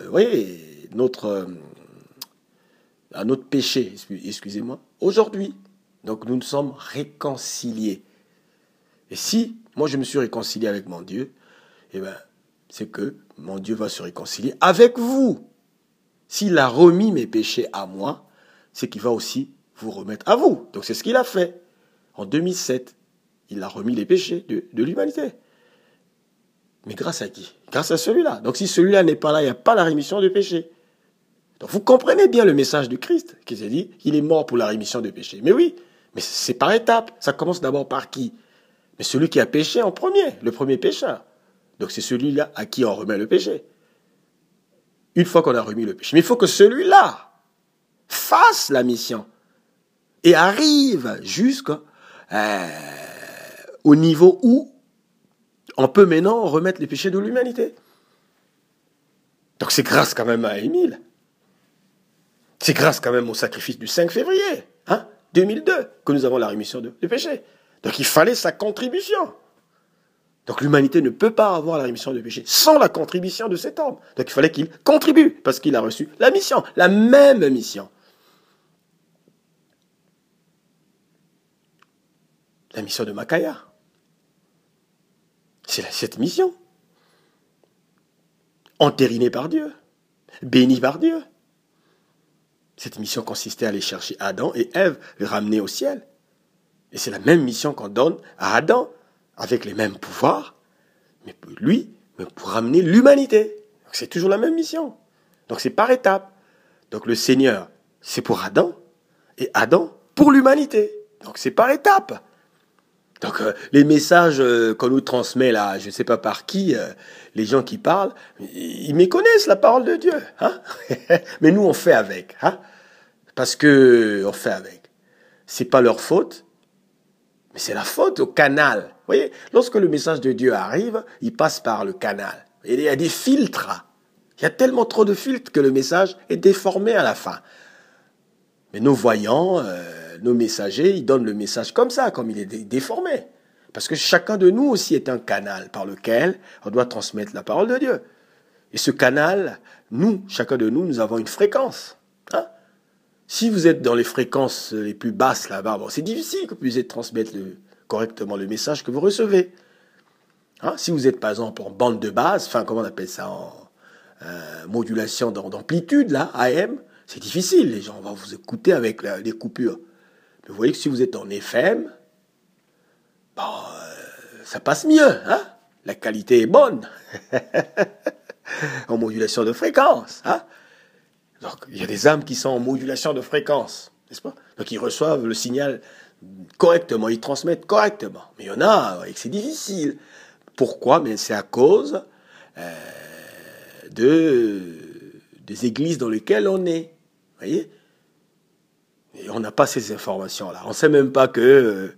à notre péché, excusez-moi, aujourd'hui. Donc nous sommes réconciliés. Et si moi je me suis réconcilié avec mon Dieu, eh ben, c'est que mon Dieu va se réconcilier avec vous. S'il a remis mes péchés à moi, c'est qu'il va aussi vous remettre à vous. Donc c'est ce qu'il a fait. En 2007, il a remis les péchés de l'humanité. Mais grâce à qui? Grâce à celui-là. Donc si celui-là n'est pas là, il n'y a pas la rémission de péché. Donc vous comprenez bien le message du Christ qui s'est dit, il est mort pour la rémission de péché. Mais oui, mais c'est par étapes. Ça commence d'abord par qui? Mais celui qui a péché en premier, le premier pécheur. Donc c'est celui-là à qui on remet le péché. Une fois qu'on a remis le péché. Mais il faut que celui-là fasse la mission et arrive jusqu'au niveau où on peut maintenant remettre les péchés de l'humanité. Donc c'est grâce quand même à Émile. C'est grâce quand même au sacrifice du 5 février 2002 que nous avons la rémission de péchés. Donc il fallait sa contribution. Donc l'humanité ne peut pas avoir la rémission de péché sans la contribution de cet homme. Donc il fallait qu'il contribue parce qu'il a reçu la mission, la même mission. La mission de Makaya. C'est cette mission. Entérinée par Dieu, bénie par Dieu. Cette mission consistait à aller chercher Adam et Ève, les ramener au ciel. Et c'est la même mission qu'on donne à Adam, avec les mêmes pouvoirs, mais pour lui, mais pour ramener l'humanité. Donc c'est toujours la même mission. Donc c'est par étapes. Donc le Seigneur, c'est pour Adam, et Adam pour l'humanité. Donc c'est par étapes. Donc les messages qu'on nous transmet là, je ne sais pas par qui, les gens qui parlent, ils méconnaissent la parole de Dieu. Mais nous on fait avec. Parce que on fait avec. C'est pas leur faute, mais c'est la faute au canal. Vous voyez, lorsque le message de Dieu arrive, il passe par le canal. Et il y a des filtres. Il y a tellement trop de filtres que le message est déformé à la fin. Mais nos voyants, nos messagers, ils donnent le message comme ça, comme il est déformé. Parce que chacun de nous aussi est un canal par lequel on doit transmettre la parole de Dieu. Et ce canal, nous, chacun de nous, nous avons une fréquence. Si vous êtes dans les fréquences les plus basses là-bas, bon, c'est difficile que vous puissiez transmettre correctement le message que vous recevez. Si vous êtes par exemple en bande de base, comment on appelle ça, en modulation d'amplitude, là, AM, c'est difficile, les gens vont vous écouter avec les coupures. Mais vous voyez que si vous êtes en FM, ça passe mieux, la qualité est bonne, en modulation de fréquence, Donc, il y a des âmes qui sont en modulation de fréquence, n'est-ce pas? Donc, ils reçoivent le signal correctement, ils transmettent correctement. Mais il y en a, et c'est difficile. Pourquoi? Mais c'est à cause des églises dans lesquelles on est. Vous voyez? Et on n'a pas ces informations-là. On ne sait même pas que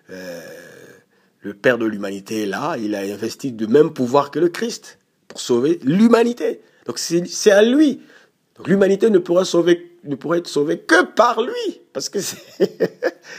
le Père de l'humanité est là. Il a investi de même pouvoir que le Christ pour sauver l'humanité. Donc c'est à lui. Donc l'humanité ne pourrait être sauvée que par lui. Parce que c'est...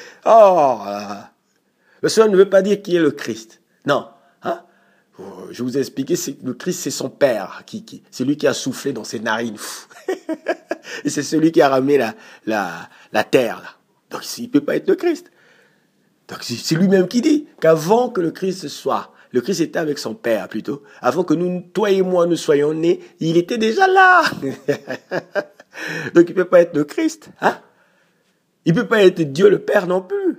Mais cela ne veut pas dire qui est le Christ. Non. Je vous ai expliqué, le Christ, c'est son Père. C'est lui qui a soufflé dans ses narines. Et c'est celui qui a ramené la terre. Là. Donc il ne peut pas être le Christ. Donc c'est lui-même qui dit qu'avant que le Christ le Christ était avec son Père plutôt, avant que toi et moi, nous soyons nés, il était déjà là. Donc il ne peut pas être le Christ. Il ne peut pas être Dieu le Père non plus.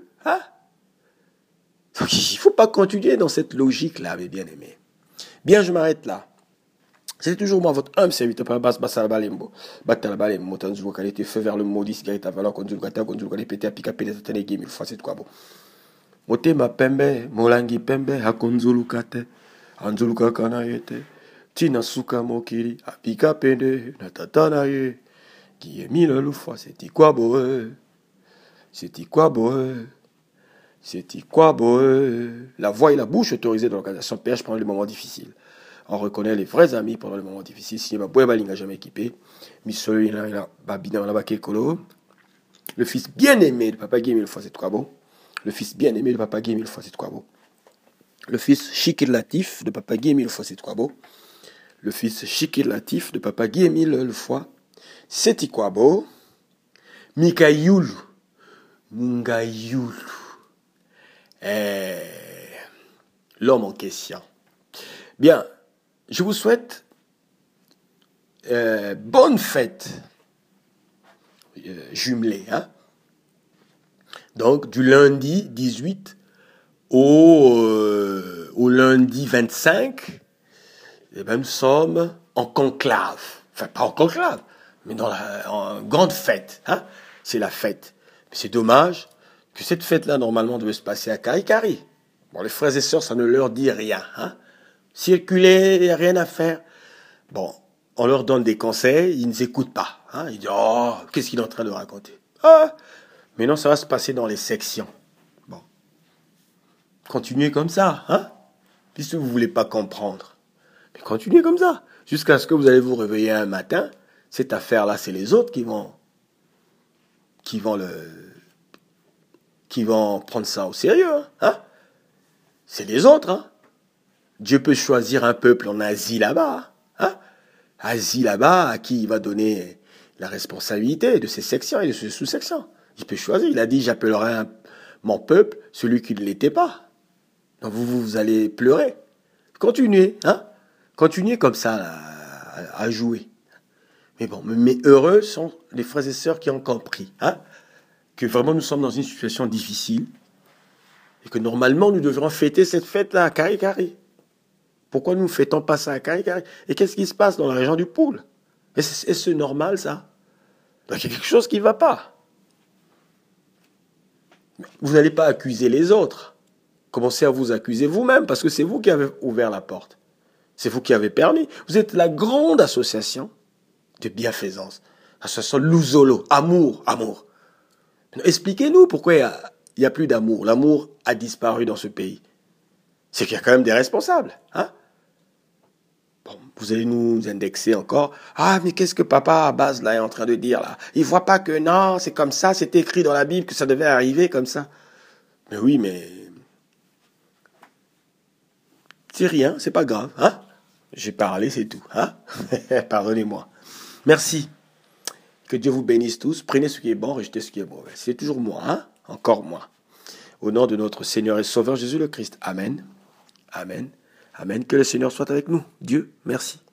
Donc il ne faut pas continuer dans cette logique-là, mes bien-aimés. Bien, je m'arrête là. C'est toujours moi, votre humble serviteur, par basse, basse, balembo. Battalabalembo, tanzou, qualité, feu vers le maudit, cigarette à valeur, conduit, pété, à pica, pété, télé, game, c'est quoi bon. Motema pembe, molangi pembe, hakonzulu kate, anzuluka kana yete, tina suka mokiri, apika pende, natatana ye, qui est mis le fois, c'est quoi boe, c'est quoi boe. C'est quoi, la voix et la bouche autorisées dans l'organisation PH pendant les moments difficiles. On reconnaît les vrais amis pendant les moments difficiles. Si ma boue balinga jamais équipé, misolo ina babina na bakekolo. Le fils bien-aimé de Papa Guy Mille fois c'est quoi beau. Le fils bien-aimé de Papa Guy Mille fois c'est quoi beau. Le fils chic et latif de Papa Guy Mille fois c'est quoi beau. Le fils chic et latif de Papa Guy Mille fois c'est quoi beau. Mikayoulou. Mungayoulou. L'homme en question. Bien, je vous souhaite bonne fête jumelée. Hein? Donc, du lundi 18 au lundi 25, eh ben, nous sommes en conclave. Enfin, pas en conclave, mais en grande fête. Hein? C'est la fête. Mais c'est dommage que cette fête-là, normalement, devait se passer à Karikari. Bon, les frères et sœurs, ça ne leur dit rien. Hein? Circuler, il n'y a rien à faire. Bon, on leur donne des conseils, ils ne écoutent pas. Hein? Ils disent, oh, qu'est-ce qu'il est en train de raconter? Ah, mais non, ça va se passer dans les sections. Bon, continuez comme ça, hein? Puisque vous ne voulez pas comprendre. Mais continuez comme ça, jusqu'à ce que vous allez vous réveiller un matin. Cette affaire-là, c'est les autres qui vont prendre ça au sérieux. Hein? C'est les autres. Hein? Dieu peut choisir un peuple en Asie là-bas. Hein? Asie là-bas, à qui il va donner la responsabilité de ses sections et de ses sous-sections. Il peut choisir. Il a dit, j'appellerai mon peuple celui qui ne l'était pas. Donc vous allez pleurer. Continuez. Hein? Continuez comme ça là, à jouer. Mais bon, mais heureux sont les frères et sœurs qui ont compris. Hein? Que vraiment nous sommes dans une situation difficile. Et que normalement nous devrions fêter cette fête-là à Karikari. Pourquoi nous ne fêtons pas ça à Karikari? Et qu'est-ce qui se passe dans la région du Poul? Est-ce normal ça? Donc il y a quelque chose qui ne va pas. Vous n'allez pas accuser les autres. Commencez à vous accuser vous-même parce que c'est vous qui avez ouvert la porte. C'est vous qui avez permis. Vous êtes la grande association de bienfaisance. Association Louzolo. Amour. Expliquez-nous pourquoi il n'y a plus d'amour. L'amour a disparu dans ce pays. C'est qu'il y a quand même des responsables. Hein? Bon, vous allez nous indexer encore. Ah, mais qu'est-ce que papa Abbas là est en train de dire là? Il voit pas que non, c'est comme ça, c'est écrit dans la Bible que ça devait arriver comme ça. Mais oui, mais c'est rien, c'est pas grave. Hein? J'ai parlé, c'est tout. Hein? Pardonnez-moi. Merci. Que Dieu vous bénisse tous. Prenez ce qui est bon, rejetez ce qui est mauvais. C'est toujours moi, hein? Encore moi. Au nom de notre Seigneur et Sauveur Jésus le Christ. Amen. Amen. Amen. Que le Seigneur soit avec nous. Dieu, merci.